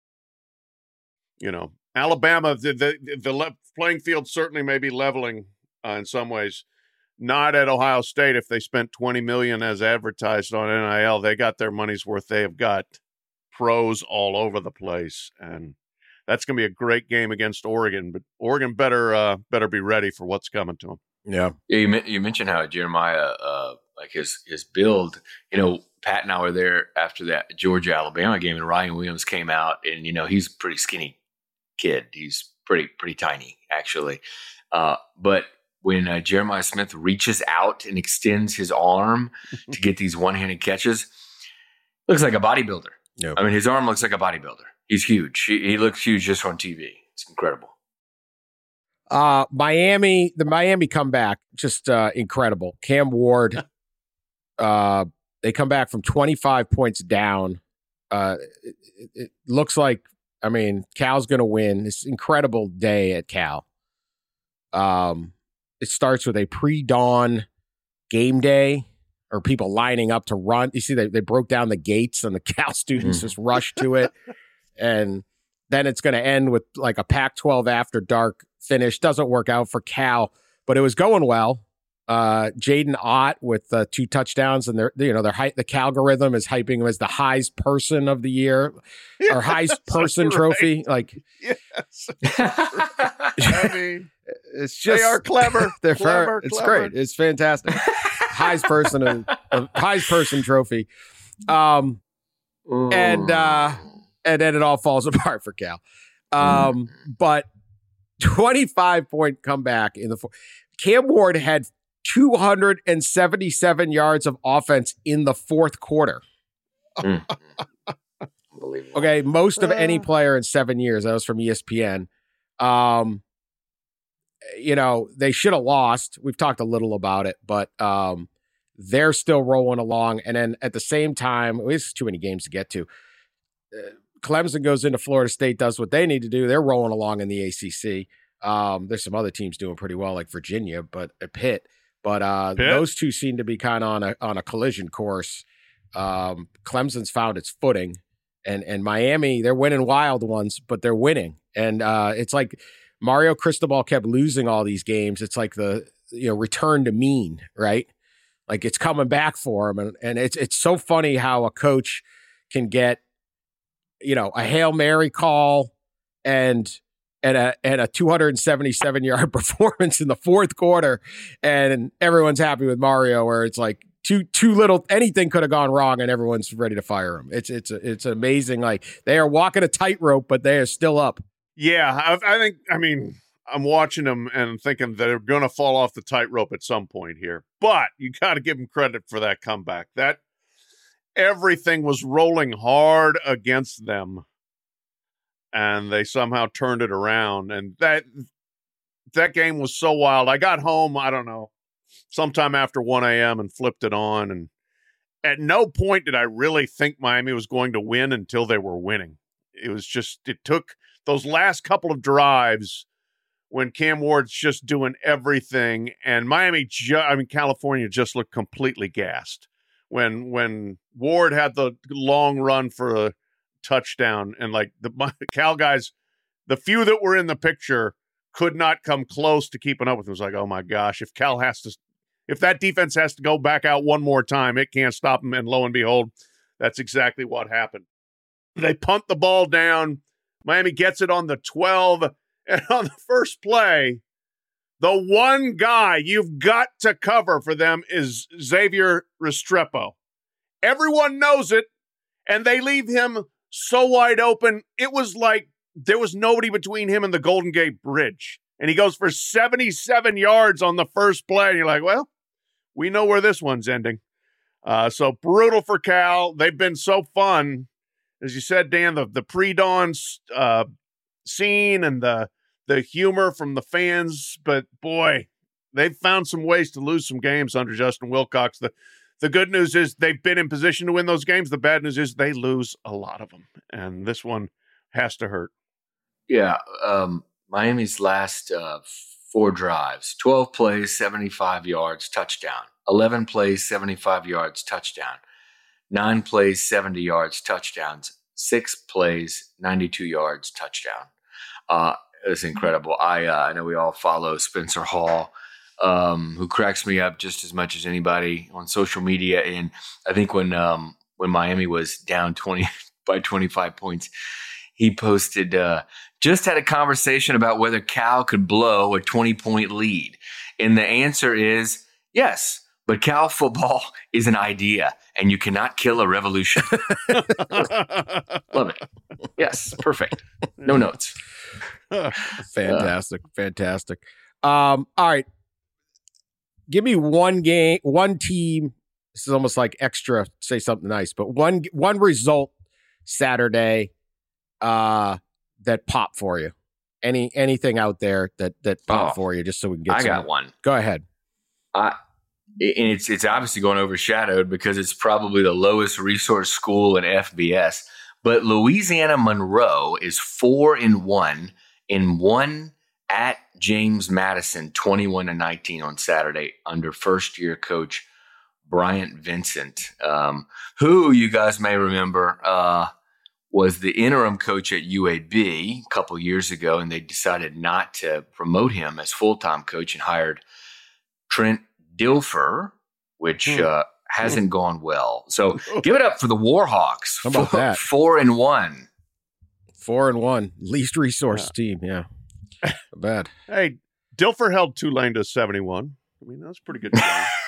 you know, Alabama, the the, the le- playing field certainly may be leveling uh, in some ways. Not at Ohio State. If they spent twenty million dollars as advertised on N I L, they got their money's worth. They have got pros all over the place. And that's going to be a great game against Oregon. But Oregon better uh, better be ready for what's coming to them. Yeah. Yeah, you, you mentioned how Jeremiah, uh, like his his build, you know, Pat and I were there after that Georgia Alabama game, and Ryan Williams came out, and you know he's a pretty skinny kid. He's pretty pretty tiny actually, uh, but when uh, Jeremiah Smith reaches out and extends his arm to get these one handed catches, looks like a bodybuilder. Yep. I mean, his arm looks like a bodybuilder. He's huge. He, he looks huge just on T V. It's incredible. Uh, Miami, the Miami comeback, just uh, incredible. Cam Ward, uh, they come back from twenty-five points down. Uh, it, it, it looks like, I mean, Cal's going to win. This incredible day at Cal. Um, it starts with a pre-dawn game day, or people lining up to run. You see, they, they broke down the gates and the Cal students mm. just rushed to it. And then it's going to end with like a Pac twelve after dark finish. Doesn't work out for Cal, but it was going well. Uh, Jaden Ott with uh, two touchdowns, and they're, you know, their hype, the Calgorithm is hyping him as the Heisman person of the year, yes, or Heisman person right. trophy. Like, yes, I mean, it's just they are clever. They're clever, fair. It's clever. great. It's fantastic. Heisman person, a, a Heisman person trophy, um, mm. and uh, and then it all falls apart for Cal. Um, mm. But twenty-five point comeback in the fourth. Cam Ward had two hundred seventy-seven yards of offense in the fourth quarter. Mm. Unbelievable. Okay, most of any player in seven years. That was from E S P N. Um, you know, they should have lost. We've talked a little about it, but um, they're still rolling along. And then at the same time, well, it's too many games to get to. Uh, Clemson goes into Florida State, does what they need to do. They're rolling along in the A C C. Um, there's some other teams doing pretty well, like Virginia, but uh, Pitt. But uh, Pitt? Those two seem to be kind of on a on a collision course. Um, Clemson's found its footing, and and Miami, they're winning wild ones, but they're winning. And uh, it's like Mario Cristobal kept losing all these games. It's like the you know return to mean, right? Like it's coming back for him, and and it's it's so funny how a coach can get you know a Hail Mary call and. And a and a two hundred seventy-seven yard performance in the fourth quarter, and everyone's happy with Mario. Where it's like too too little, anything could have gone wrong, and everyone's ready to fire him. It's it's it's amazing. Like they are walking a tightrope, but they are still up. Yeah, I, I think. I mean, I'm watching them and thinking they're going to fall off the tightrope at some point here. But you got to give them credit for that comeback. That everything was rolling hard against them. And they somehow turned it around. And that that game was so wild. I got home, I don't know, sometime after one a.m. and flipped it on. And at no point did I really think Miami was going to win until they were winning. It was just, it took those last couple of drives when Cam Ward's just doing everything. And Miami, ju- I mean, California just looked completely gassed. When, when Ward had the long run for a touchdown, and like the Cal guys, the few that were in the picture could not come close to keeping up with him. It was like, oh my gosh, if Cal has to, if that defense has to go back out one more time, it can't stop them. And lo and behold, that's exactly what happened. They punt the ball down. Miami gets it on the twelve, and on the first play, the one guy you've got to cover for them is Xavier Restrepo. Everyone knows it, and they leave him so wide open. It was like there was nobody between him and the Golden Gate Bridge. And he goes for seventy-seven yards on the first play. And you're like, well, we know where this one's ending. Uh, so brutal for Cal. They've been so fun. As you said, Dan, the, the pre-dawn uh, scene and the the humor from the fans. But, boy, they've found some ways to lose some games under Justin Wilcox. The the good news is they've been in position to win those games. The bad news is they lose a lot of them, and this one has to hurt. Yeah, um, Miami's last uh, four drives, twelve plays, seventy-five yards, touchdown. eleven plays, seventy-five yards, touchdown. nine plays, seventy yards, touchdowns. six plays, ninety-two yards, touchdown. Uh, it's incredible. I uh, I know we all follow Spencer Hall, um, who cracks me up just as much as anybody on social media. And I think when um, when Miami was down twenty by twenty-five points, he posted, uh, just had a conversation about whether Cal could blow a twenty-point lead. And the answer is yes, but Cal football is an idea, and you cannot kill a revolution. Love it. Yes, perfect. No notes. Fantastic, uh, fantastic. Um, all right. Give me one game, one team. This is almost like extra, say something nice, but one one result Saturday uh, that popped for you. Any anything out there that that popped oh, for you, just so we can get. I some. got one. Go ahead. I and it's it's obviously going overshadowed because it's probably the lowest resource school in F B S. But Louisiana Monroe is four and one in one at James Madison, twenty-one to nineteen on Saturday under first year coach Bryant Vincent, um, who you guys may remember uh, was the interim coach at U A B a couple years ago, and they decided not to promote him as full-time coach and hired Trent Dilfer, which Hmm. uh, hasn't gone well. So give it up for the Warhawks. How about four, that? Four and one. Four and one, least resource team. Yeah, not bad. Hey, Dilfer held Tulane to seventy-one. I mean, that's pretty good.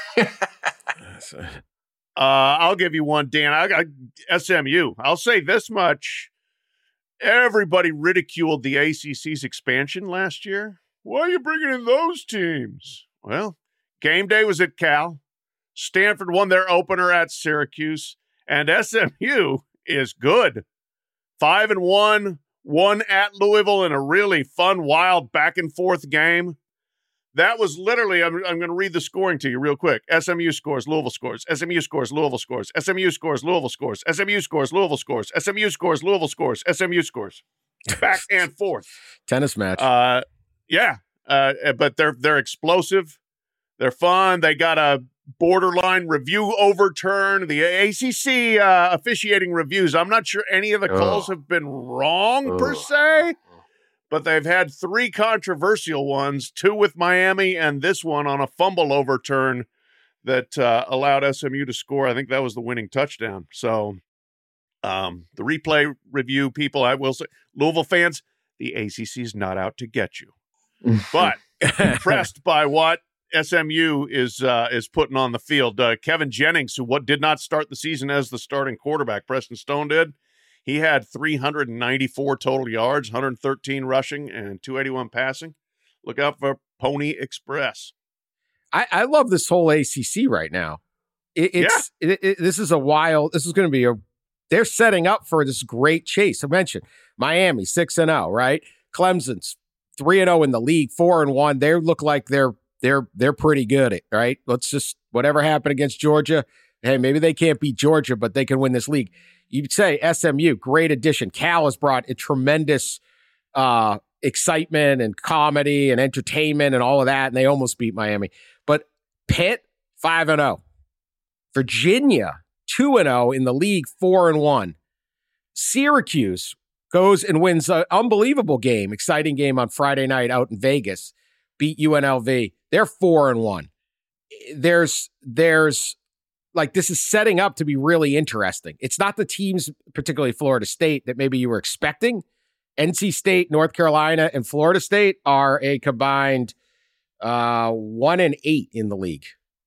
uh, I'll give you one, Dan. I got S M U. I'll say this much. Everybody ridiculed the A C C's expansion last year. Why are you bringing in those teams? Well, game day was at Cal. Stanford won their opener at Syracuse. And S M U is good. Five and one, one at Louisville in a really fun, wild back and forth game. That was literally, I'm, I'm going to read the scoring to you real quick. S M U scores, Louisville scores. S M U scores, Louisville scores. S M U scores, Louisville scores. S M U scores, Louisville scores. S M U scores, Louisville scores. S M U scores. Back and forth. Tennis match. Uh, yeah, uh, but they're they're explosive. They're fun. They got a borderline review overturn. The A C C uh, officiating reviews, I'm not sure any of the calls Oh. have been wrong Oh. per se, but they've had three controversial ones, two with Miami and this one on a fumble overturn that uh, allowed S M U to score. I think that was the winning touchdown. So um, the replay review people, I will say, Louisville fans, the A C C is not out to get you. But impressed by what S M U is uh, is putting on the field. Uh, Kevin Jennings, who what did not start the season as the starting quarterback, Preston Stone did. He had three hundred ninety-four total yards, one hundred thirteen rushing, and two eighty-one passing. Look out for Pony Express. I, I love this whole A C C right now. It, it's it, it, this is a wild. This is going to be a. They're setting up for this great chase. I mentioned Miami six and zero, right? Clemson's three and zero in the league, four and one. They look like they're they're they're pretty good, right? Let's just whatever happened against Georgia. Hey, maybe they can't beat Georgia, but they can win this league. You'd say S M U, great addition. Cal has brought a tremendous uh, excitement and comedy and entertainment and all of that, and they almost beat Miami. But Pitt, five and zero. Virginia, two and zero in the league, four and one. Syracuse goes and wins an unbelievable game, exciting game on Friday night out in Vegas. Beat U N L V. They're four and one. There's there's like this is setting up to be really interesting. It's not the teams, particularly Florida State, that maybe you were expecting. N C State, North Carolina, and Florida State are a combined uh, one and eight in the league.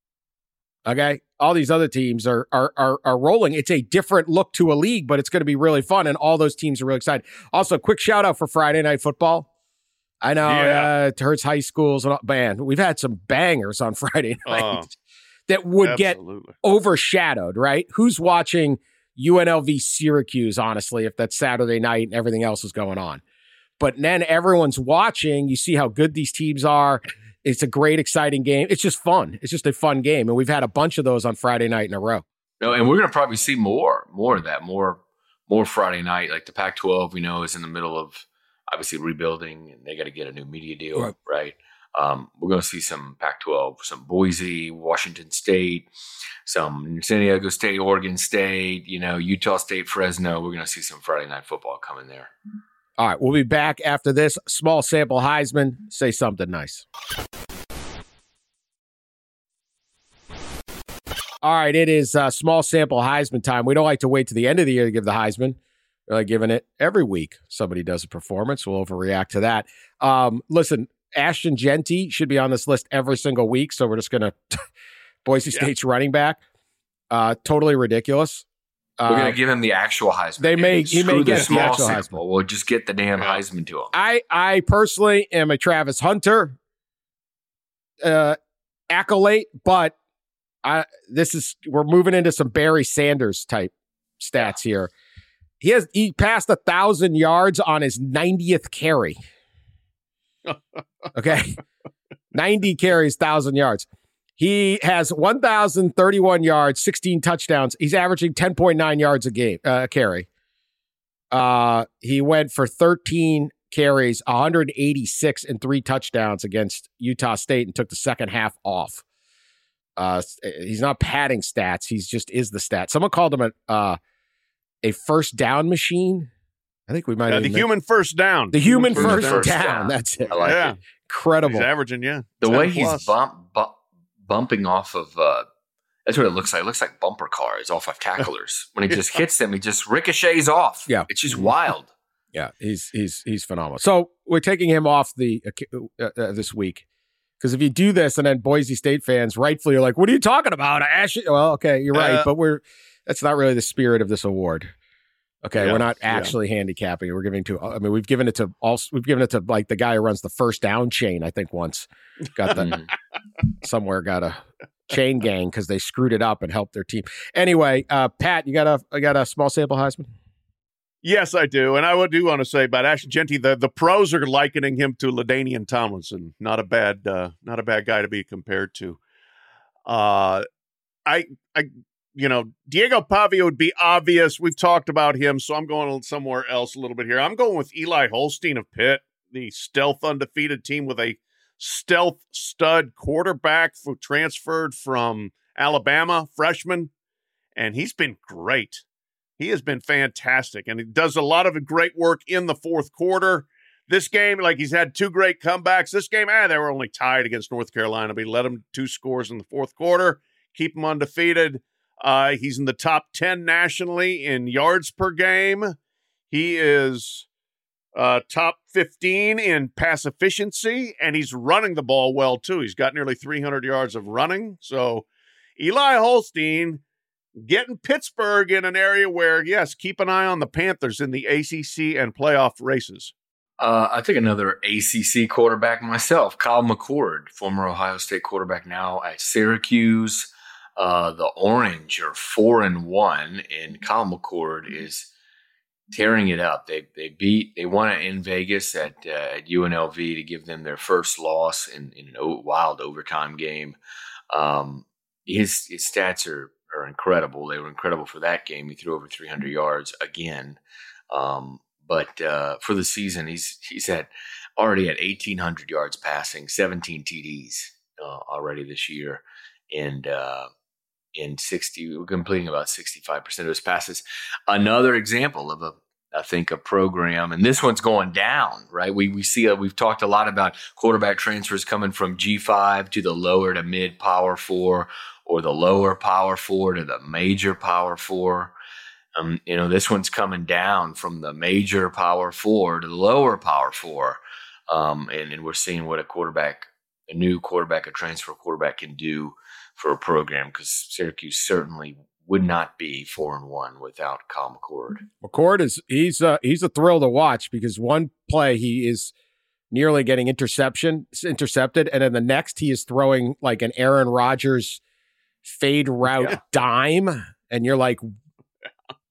Okay, all these other teams are are are, are rolling. It's a different look to a league, but it's going to be really fun, and all those teams are really excited. Also, quick shout out for Friday Night Football. I know Yeah. uh, it hurts high schools and all, man, we've had some bangers on Friday night Oh, that would absolutely. get overshadowed, right? Who's watching U N L V Syracuse, honestly, if that's Saturday night and everything else is going on? But then everyone's watching. You see how good these teams are. It's a great, exciting game. It's just fun. It's just a fun game. And we've had a bunch of those on Friday night in a row. No, and we're going to probably see more, more of that, more, more Friday night. Like the Pac twelve, we know, is in the middle of obviously rebuilding, and they got to get a new media deal, right? right? Um, we're going to see some Pac twelve, some Boise, Washington State, some San Diego State, Oregon State, you know, Utah State, Fresno. We're going to see some Friday night football coming there. All right, we'll be back after this. Small sample Heisman. Say something nice. All right, it is uh, small sample Heisman time. We don't like to wait to the end of the year to give the Heisman. We're like giving it every week. Somebody does a performance. We'll overreact to that. Um, listen, Ashton Jeanty should be on this list every single week, so we're just going to Boise yeah. State's running back. Uh, totally ridiculous. We're going to give him the actual Heisman. They may, he may get the small the actual sample. Heisman. We'll just get the damn yeah. Heisman to him. I, I personally am a Travis Hunter uh, accolade, but I, this is we're moving into some Barry Sanders type stats yeah. here. He has he passed a thousand yards on his ninetieth carry. Okay, ninety carries, thousand yards. He has one thousand thirty-one yards, sixteen touchdowns. He's averaging ten point nine yards a game, uh, carry. Uh, he went for thirteen carries, one hundred eighty-six and three touchdowns against Utah State and took the second half off. Uh, he's not padding stats. He's just is the stat. Someone called him a, uh, a first down machine. I think we might yeah, have the human first down. The human, human first, first down. down. That's it. I like yeah. it. Incredible. He's averaging, yeah. The way plus. he's bump, bump, bumping off of, uh, that's what it looks like. It looks like bumper cars off of tacklers. When he just hits them, he just ricochets off. Yeah. It's just wild. Yeah, he's he's he's phenomenal. So we're taking him off the uh, uh, this week. Because if you do this and then Boise State fans rightfully are like, what are you talking about? Ash? Well, okay, you're right. Uh, but we're that's not really the spirit of this award. Okay, yeah, we're not actually yeah. handicapping it. We're giving to, I mean, we've given it to all, we've given it to like the guy who runs the first down chain, I think once. Got the, somewhere got a chain gang because they screwed it up and helped their team. Anyway, uh, Pat, you got a, I got a small sample Heisman? Yes, I do. And I would do want to say about Ashton Jeanty, the, the pros are likening him to LaDainian Tomlinson. Not a bad, uh, not a bad guy to be compared to. Uh, I, I, you know, Diego Pavia would be obvious. We've talked about him, so I'm going somewhere else a little bit here. I'm going with Eli Holstein of Pitt, the stealth undefeated team with a stealth stud quarterback who transferred from Alabama, freshman, and he's been great. He has been fantastic, and he does a lot of great work in the fourth quarter. This game, like he's had two great comebacks. This game, ah, they were only tied against North Carolina, but he led them two scores in the fourth quarter, keep them undefeated. Uh, he's in the top ten nationally in yards per game. He is uh, top fifteen in pass efficiency, and he's running the ball well, too. He's got nearly three hundred yards of running. So Eli Holstein getting Pittsburgh in an area where, yes, keep an eye on the Panthers in the A C C and playoff races. Uh, I think another A C C quarterback myself, Kyle McCord, former Ohio State quarterback now at Syracuse. Uh, the Orange are four and one, and Kyle McCord is tearing it up. They they beat they won it in Vegas at uh, at U N L V to give them their first loss in, in a wild overtime game. Um, his his stats are are incredible. They were incredible for that game. He threw over three hundred yards again. Um, but uh, for the season, he's he's at already at eighteen hundred yards passing, seventeen T Ds uh, already this year, and. Uh, In sixty, we're completing about sixty-five percent of his passes. Another example of a, I think, a program, and this one's going down, right? We we see, a, we've talked a lot about quarterback transfers coming from G five to the lower to mid power four, or the lower power four to the major power four. Um, you know, this one's coming down from the major power four to the lower power four, um, and and we're seeing what a quarterback, a new quarterback, a transfer quarterback can do for a program, because Syracuse certainly would not be four and one without Kyle McCord. McCord is he's uh, he's a thrill to watch, because one play he is nearly getting interception intercepted, and then the next he is throwing like an Aaron Rodgers fade route yeah. dime, and you're like,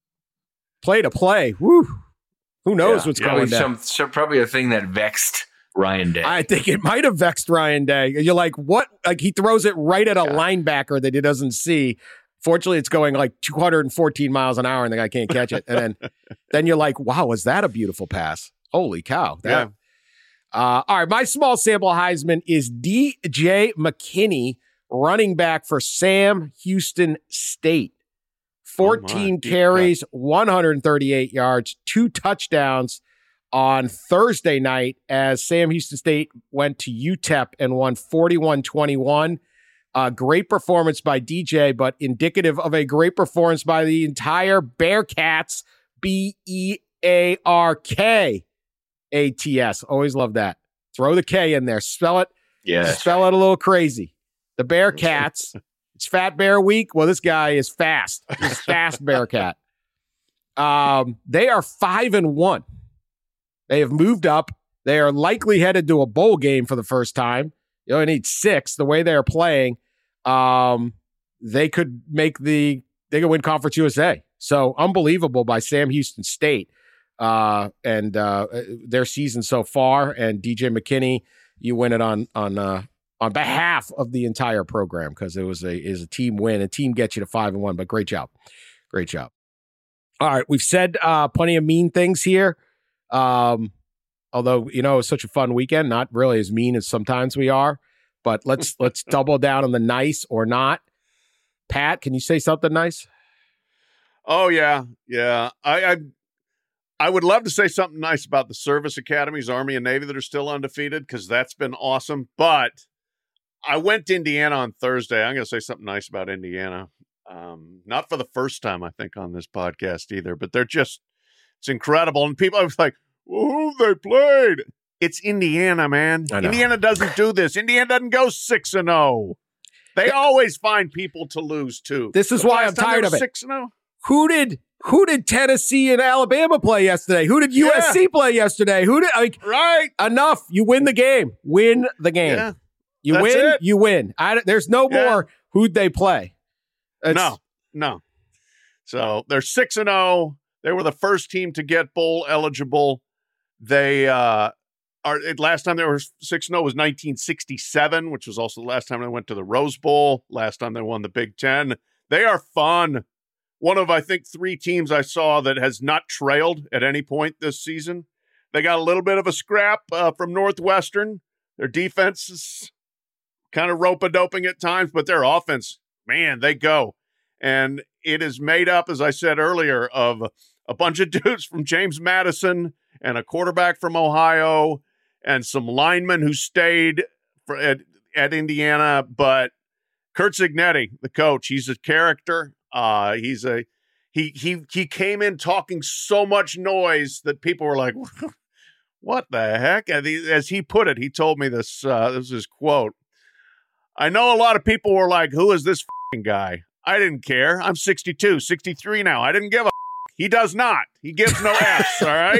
play to play. Woo! Who knows yeah. what's yeah, going down? Some, some probably a thing that vexed Ryan Day. I think it might have vexed Ryan Day. You're like, what? Like he throws it right at a Yeah. linebacker that he doesn't see. Fortunately, it's going like two hundred fourteen miles an hour and the guy can't catch it. And then, then you're like, wow, is that a beautiful pass? Holy cow. That, Yeah. Uh, all right, my small sample Heisman is D J McKinney, running back for Sam Houston State. fourteen Oh my, deep carries, one hundred thirty-eight yards, two touchdowns on Thursday night as Sam Houston State went to U T E P and won forty-one twenty-one. Uh, great performance by D J, but indicative of a great performance by the entire Bearcats, B E A R K A T S. Always love that. Throw the K in there. Spell it. Yeah. Spell it a little crazy. The Bearcats. It's Fat Bear Week. Well, this guy is fast. He's fast Bearcat. Um, they are five and one. They have moved up. They are likely headed to a bowl game for the first time. You only need six. The way they are playing, um, they could make the they could win Conference U S A. So unbelievable by Sam Houston State uh, and uh, their season so far. And D J McKinney, you win it on on uh, on behalf of the entire program because it was a is a team win. A team gets you to five and one. But great job, great job. All right, we've said uh, plenty of mean things here. Um, although you know it was such a fun weekend, not really as mean as sometimes we are. But let's let's double down on the nice or not. Pat, can you say something nice? Oh yeah, yeah. I, I I would love to say something nice about the service academies, Army and Navy, that are still undefeated because that's been awesome. But I went to Indiana on Thursday. I'm going to say something nice about Indiana. Um, not for the first time, I think, on this podcast either. But they're just it's incredible. And people, I was like, well, who they played? It's Indiana, man. I know. Indiana doesn't do this. Indiana doesn't go six and zero. They always find people to lose to. This is The why last I'm time they tired were of it. Six and zero. Who did who did Tennessee and Alabama play yesterday? Who did U S C play yesterday? Who did like Right. enough? You win the game. Win the game. Yeah. you that's win. it. You win. I, there's no Yeah. more. Who'd they play? It's- No, no. So they're six and zero. They were the first team to get bowl eligible. They uh, are. It, last time they were six and zero was nineteen sixty-seven, which was also the last time they went to the Rose Bowl. Last time they won the Big Ten. They are fun. One of I think three teams I saw that has not trailed at any point this season. They got a little bit of a scrap uh, from Northwestern. Their defense is kind of rope-a-doping at times, but their offense, man, they go. And it is made up, as I said earlier, of a bunch of dudes from James Madison and a quarterback from Ohio and some linemen who stayed for, at, at Indiana. But Kurt Cignetti, the coach, he's a character. Uh, he's a he he he came in talking so much noise that people were like, "What the heck?" And he, as he put it, he told me this. Uh, this is his quote. I know a lot of people were like, "Who is this f***ing guy?" I didn't care. I'm sixty-two, sixty-three now. I didn't give a f***. He does not. He gives no F's, all right?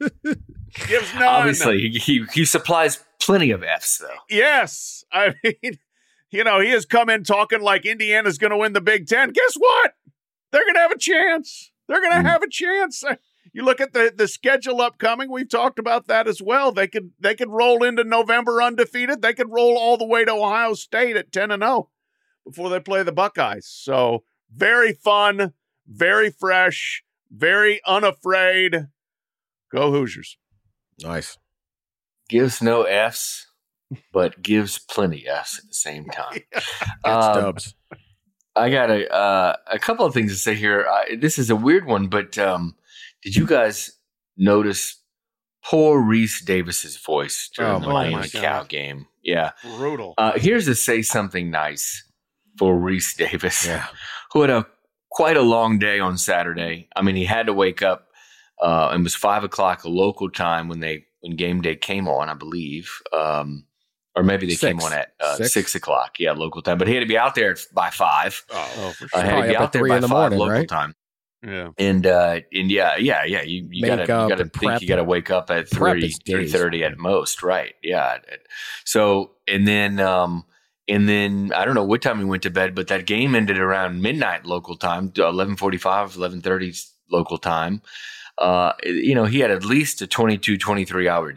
Gives none. Obviously, he, he he supplies plenty of F's, though. Yes. I mean, you know, he has come in talking like Indiana's going to win the Big Ten. Guess what? They're going to have a chance. They're going to Mm. have a chance. You look at the, the schedule upcoming. We've talked about that as well. They could they could roll into November undefeated. They could roll all the way to Ohio State at ten and oh before they play the Buckeyes. So very fun, very fresh, very unafraid. Go Hoosiers. Nice. Gives no F's, but gives plenty F's at the same time. That's Um, dubs. I got a uh, a couple of things to say here. I, this is a weird one, but um, did you guys notice poor Reese Davis's voice during Oh, the my Miami God. Cow game? Yeah. Brutal. Uh, here's to say something nice for Reese Davis, Yeah. who had a quite a long day on Saturday. I mean, he had to wake up. Uh, it was five o'clock local time when they when game day came on, I believe. Um, Or maybe they Six. came on at uh, Six? six o'clock, yeah, local time. But he had to be out there by five. Oh, for Uh, sure. had to Probably be up at out there three by in the five morning, local right? time. Yeah. And uh, and yeah, yeah, yeah. You, you gotta Make you up gotta and think prep. you gotta wake up at Prep three is three days. thirty at most, right? Yeah. So and then um and then I don't know what time we went to bed, but that game ended around midnight local time, eleven forty five, eleven thirty local time. Uh, you know, he had at least a twenty-two, twenty-three hour day.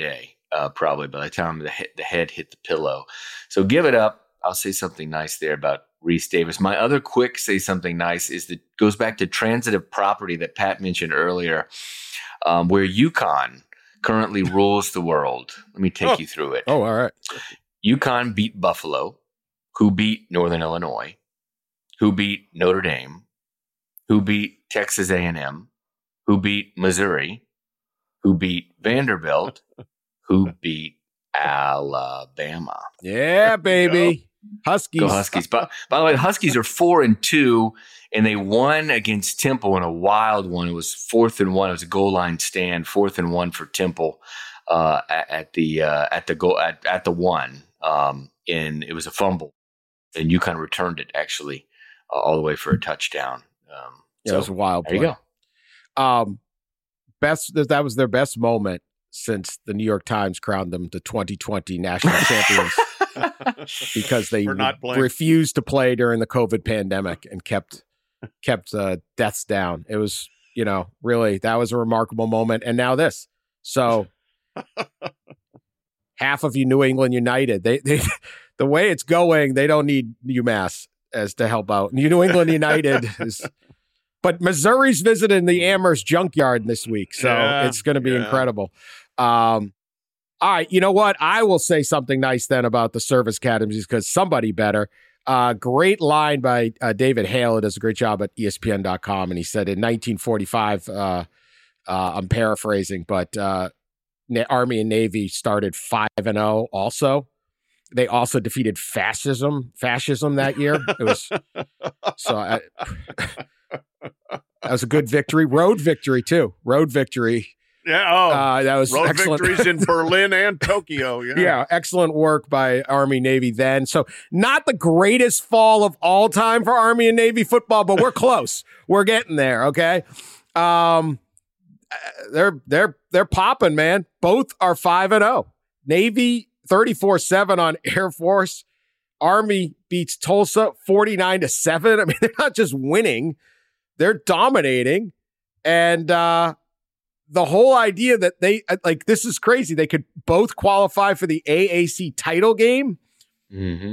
uh, probably by the time the, he- the head hit the pillow. So give it up. I'll say something nice there about Reese Davis. My other quick say something nice is that goes back to transitive property that Pat mentioned earlier, um, where UConn currently rules the world. Let me take oh. you through it. Oh, all right. UConn beat Buffalo, who beat Northern Illinois, who beat Notre Dame, who beat Texas A and M, who beat Missouri, who beat Vanderbilt, who beat Alabama. Yeah, baby. Huskies. Go Huskies. By, by the way, the Huskies are four and two, and they won against Temple in a wild one. It was fourth and one. It was a goal line stand, fourth and one for Temple uh, at, at the uh, at the goal at, at the one, um, and it was a fumble, and UConn returned it actually uh, all the way for a touchdown. Um, yeah, so, it was a wild there play. you go. Um, best that was their best moment since the New York Times crowned them the twenty twenty national champions. Because they not re- refused to play during the COVID pandemic and kept kept uh, deaths down. It was, you know, really, that was a remarkable moment. And now this. So half of you New England United, they they the way it's going, they don't need UMass as to help out. New England United is, but Missouri's visiting the Amherst Junkyard this week, so yeah, it's going to be yeah. incredible. Um, all right, you know what? I will say something nice then about the service academies because somebody better. Uh, great line by uh, David Hale, who does a great job at E S P N dot com, and he said in nineteen forty-five, uh, uh, I'm paraphrasing, but uh, Army and Navy started five and oh also. They also defeated fascism, fascism that year. It was so I, that was a good victory. Road victory too. Road victory. Yeah, oh, uh, that was road excellent. victories in Berlin and Tokyo. Yeah. yeah, excellent work by Army Navy then. So not the greatest fall of all time for Army and Navy football, but we're close. We're getting there. Okay, um, they're they're they're popping, man. Both are five and zero. Navy thirty-four seven on Air Force. Army beats Tulsa forty-nine to seven. I mean, they're not just winning; they're dominating, and. uh The whole idea that they, like, this is crazy. They could both qualify for the A A C title game. Mm-hmm.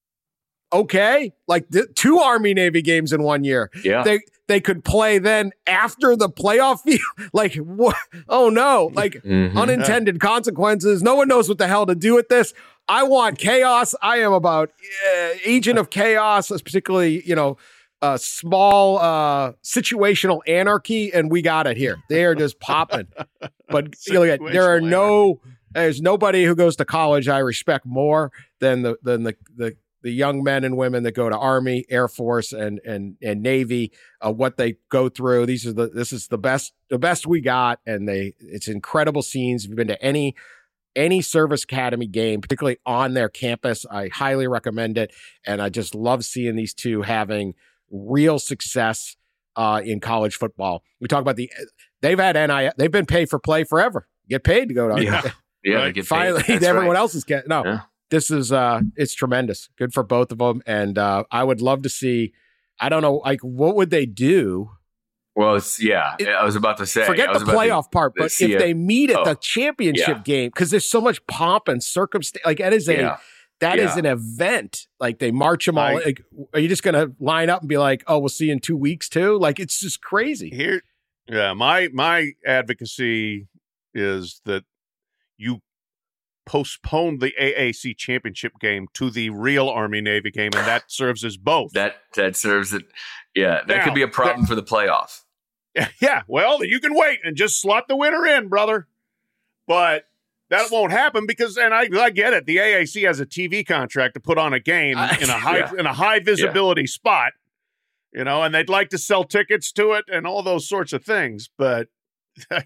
Okay. Like the, two Army Navy games in one year. Yeah. They they could play then after the playoff field. Like, what? Oh, no. Like, Mm-hmm. unintended consequences. No one knows what the hell to do with this. I want chaos. I am about uh, agent of chaos, particularly, you know, Uh, small uh, situational anarchy, and we got it here. They are just popping. But you know, there are no, there's nobody who goes to college I respect more than the than the the, the young men and women that go to Army, Air Force, and and and Navy. Uh, what they go through. These are the this is the best the best we got, and they it's incredible scenes. If you've been to any any service academy game, particularly on their campus, I highly recommend it. And I just love seeing these two having real success uh, in college football. We talk about the, they've had N I L, they've been paid for play forever. Get paid to go to. Yeah, yeah. Right. They get Finally, paid. That's everyone right. else is getting, no, Yeah. this is, uh, it's tremendous. Good for both of them. And uh, I would love to see, I don't know, like, what would they do? Well, it's yeah. It, I was about to say. Forget I was the about playoff to, part, but see if a- they meet at oh, the championship yeah. game, because there's so much pomp and circumstance, like that is a, Yeah. That is Yeah. an event. Like they march them all. I- like, are you just going to line up and be like, "Oh, we'll see you in two weeks too"? Like it's just crazy. Here, yeah. My my advocacy is that you postpone the A A C championship game to the real Army Navy game, and that serves as both. That that serves it. Yeah, that Now, could be a problem for the playoff. Yeah, well, you can wait and just slot the winner in, brother. But that won't happen because, and I, I get it. The A A C has a T V contract to put on a game Uh, in a high yeah. in a high visibility spot, you know, and they'd like to sell tickets to it and all those sorts of things. But uh,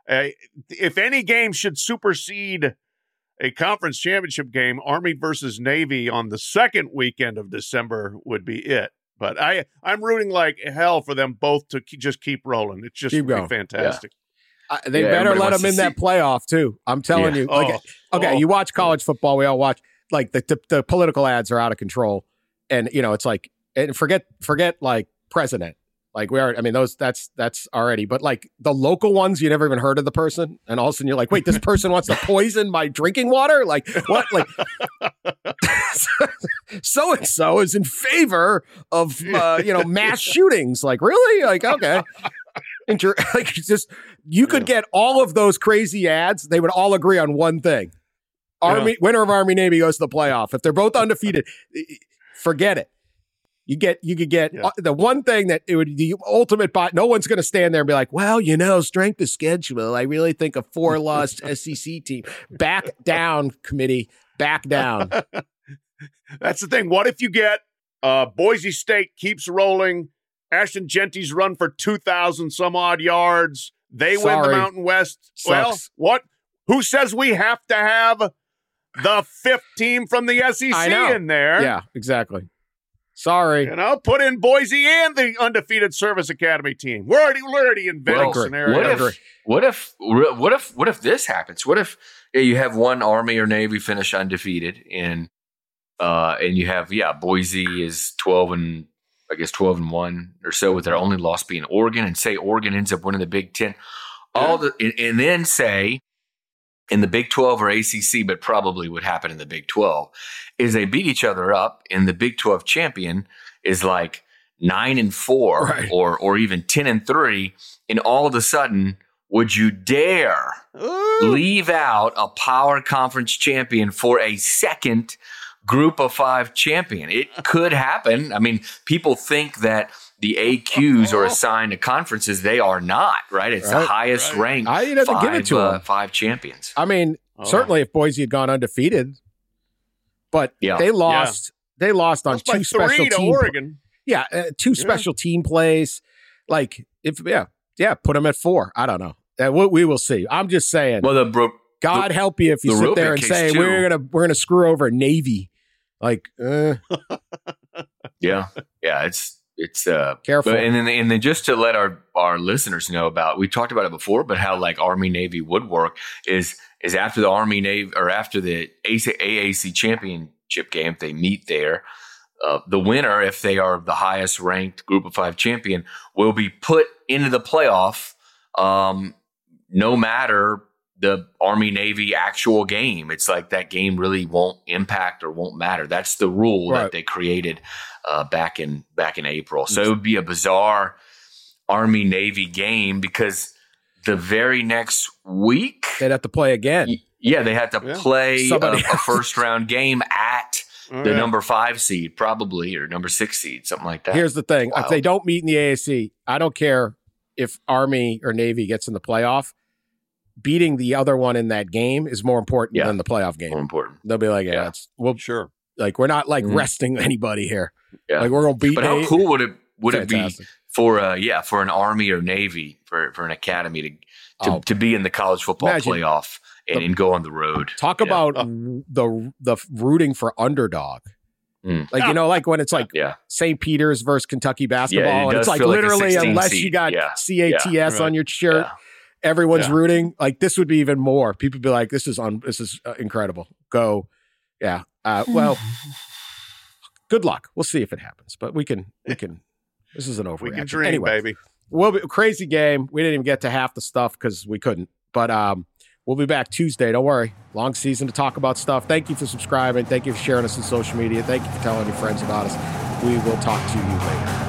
if any game should supersede a conference championship game, Army versus Navy on the second weekend of December would be it. But I, I'm rooting like hell for them both to ke- just keep rolling. It's just Keep be going. fantastic. Uh, they Yeah, better everybody let wants them in to that playoff too. I'm telling Yeah. you. Like, Oh, okay, oh. you watch college football. We all watch. Like the, the the political ads are out of control, and you know it's like and forget forget like president. Like we are, I mean, those that's that's already, but like the local ones, you never even heard of the person, and all of a sudden you're like, wait, this person wants to poison my drinking water? Like what? Like so and so is in favor of uh, you know mass shootings. Like really? Like okay, Inter- like it's just you could get all of those crazy ads. They would all agree on one thing: Army yeah. winner of Army Navy goes to the playoff. If they're both undefeated, forget it. You get, you could get yeah. the one thing that it would, the ultimate bot. No one's going to stand there and be like, well, you know, strength of schedule. I really think a four loss S E C team. Back down, committee. Back down. That's the thing. What if you get uh, Boise State keeps rolling? Ashton Genty's run for two thousand some odd yards. They Sorry. win the Mountain West. Sucks. Well, what? Who says we have to have the fifth team from the S E C in there? Yeah, exactly. Sorry. You know, put in Boise and the undefeated Service Academy team. We're already, we're already inventing well, scenarios. What if, what if, what if, what if this happens? What if yeah, you have one Army or Navy finish undefeated, and uh, and you have yeah, Boise is twelve and I guess twelve and one or so, with their only loss being Oregon, and say Oregon ends up winning the Big Ten, all the, and, and then say in the Big twelve or A C C, but probably would happen in the Big twelve, is they beat each other up, and the Big twelve champion is like nine and four right. or or even ten and three, and all of a sudden, would you dare Ooh. leave out a power conference champion for a second group of five champion? It could happen. I mean, people think that the A Qs are assigned to conferences. They are not, right? It's right, the highest right. ranked I didn't have to five, give it to uh, them. five champions. I mean, Oh. certainly if Boise had gone undefeated, but Yeah. they lost. They lost on Lost by two special three to team. Oregon. Yeah, uh, two special team plays. Like if yeah, yeah, put them at four. I don't know. Uh, we, we will see. I'm just saying. Well, the bro- God the, help you if you the sit there Ropic and case say too. we're gonna we're gonna screw over Navy. Like, uh, yeah, yeah, it's it's uh Careful. But, and then and then just to let our our listeners know about, we talked about it before, but how like Army Navy would work is is after the Army Navy or after the A A C championship game, if they meet there, uh, the winner, if they are the highest ranked Group of Five champion, will be put into the playoff, um, no matter the Army Navy actual game. It's like that game really won't impact or won't matter. That's the rule Right. that they created uh, back in back in April. So it would be a bizarre Army Navy game because the very next week, they'd have to play again. y- yeah, they had to Yeah. play a, Somebody a first round game at Oh, the yeah. number five seed, probably, or number six seed, something like that. Here's the thing: Wow. if they don't meet in the A A C, I don't care if Army or Navy gets in the playoff. Beating the other one in that game is more important Yeah. than the playoff game. more important. They'll be like, yeah, Yeah. it's well, Sure. like we're not like Mhm. resting anybody here. Yeah. Like we're gonna beat. But how Navy. cool would it would Fantastic. it be for uh yeah for an Army or Navy for for an academy to to, Oh. to be in the college football Imagine playoff and, the- and go on the road? Talk Yeah. about the the rooting for underdog. Mm. Like you know, like when it's like Yeah, Saint Peter's versus Kentucky basketball, Yeah, it and it's does like feel like a literally sixteen unless seed. you got Yeah. C A T S Yeah. on your shirt, Yeah. everyone's Yeah. rooting. Like this would be even more. People would be like, "This is on. This is uh, incredible." Go, yeah. Uh, well, good luck. We'll see if it happens, but we can. We can. This is an overreaction. We can dream, anyway, baby. we'll be crazy game. We didn't even get to half the stuff because we couldn't. But um, we'll be back Tuesday. Don't worry. Long season to talk about stuff. Thank you for subscribing. Thank you for sharing us on social media. Thank you for telling your friends about us. We will talk to you later.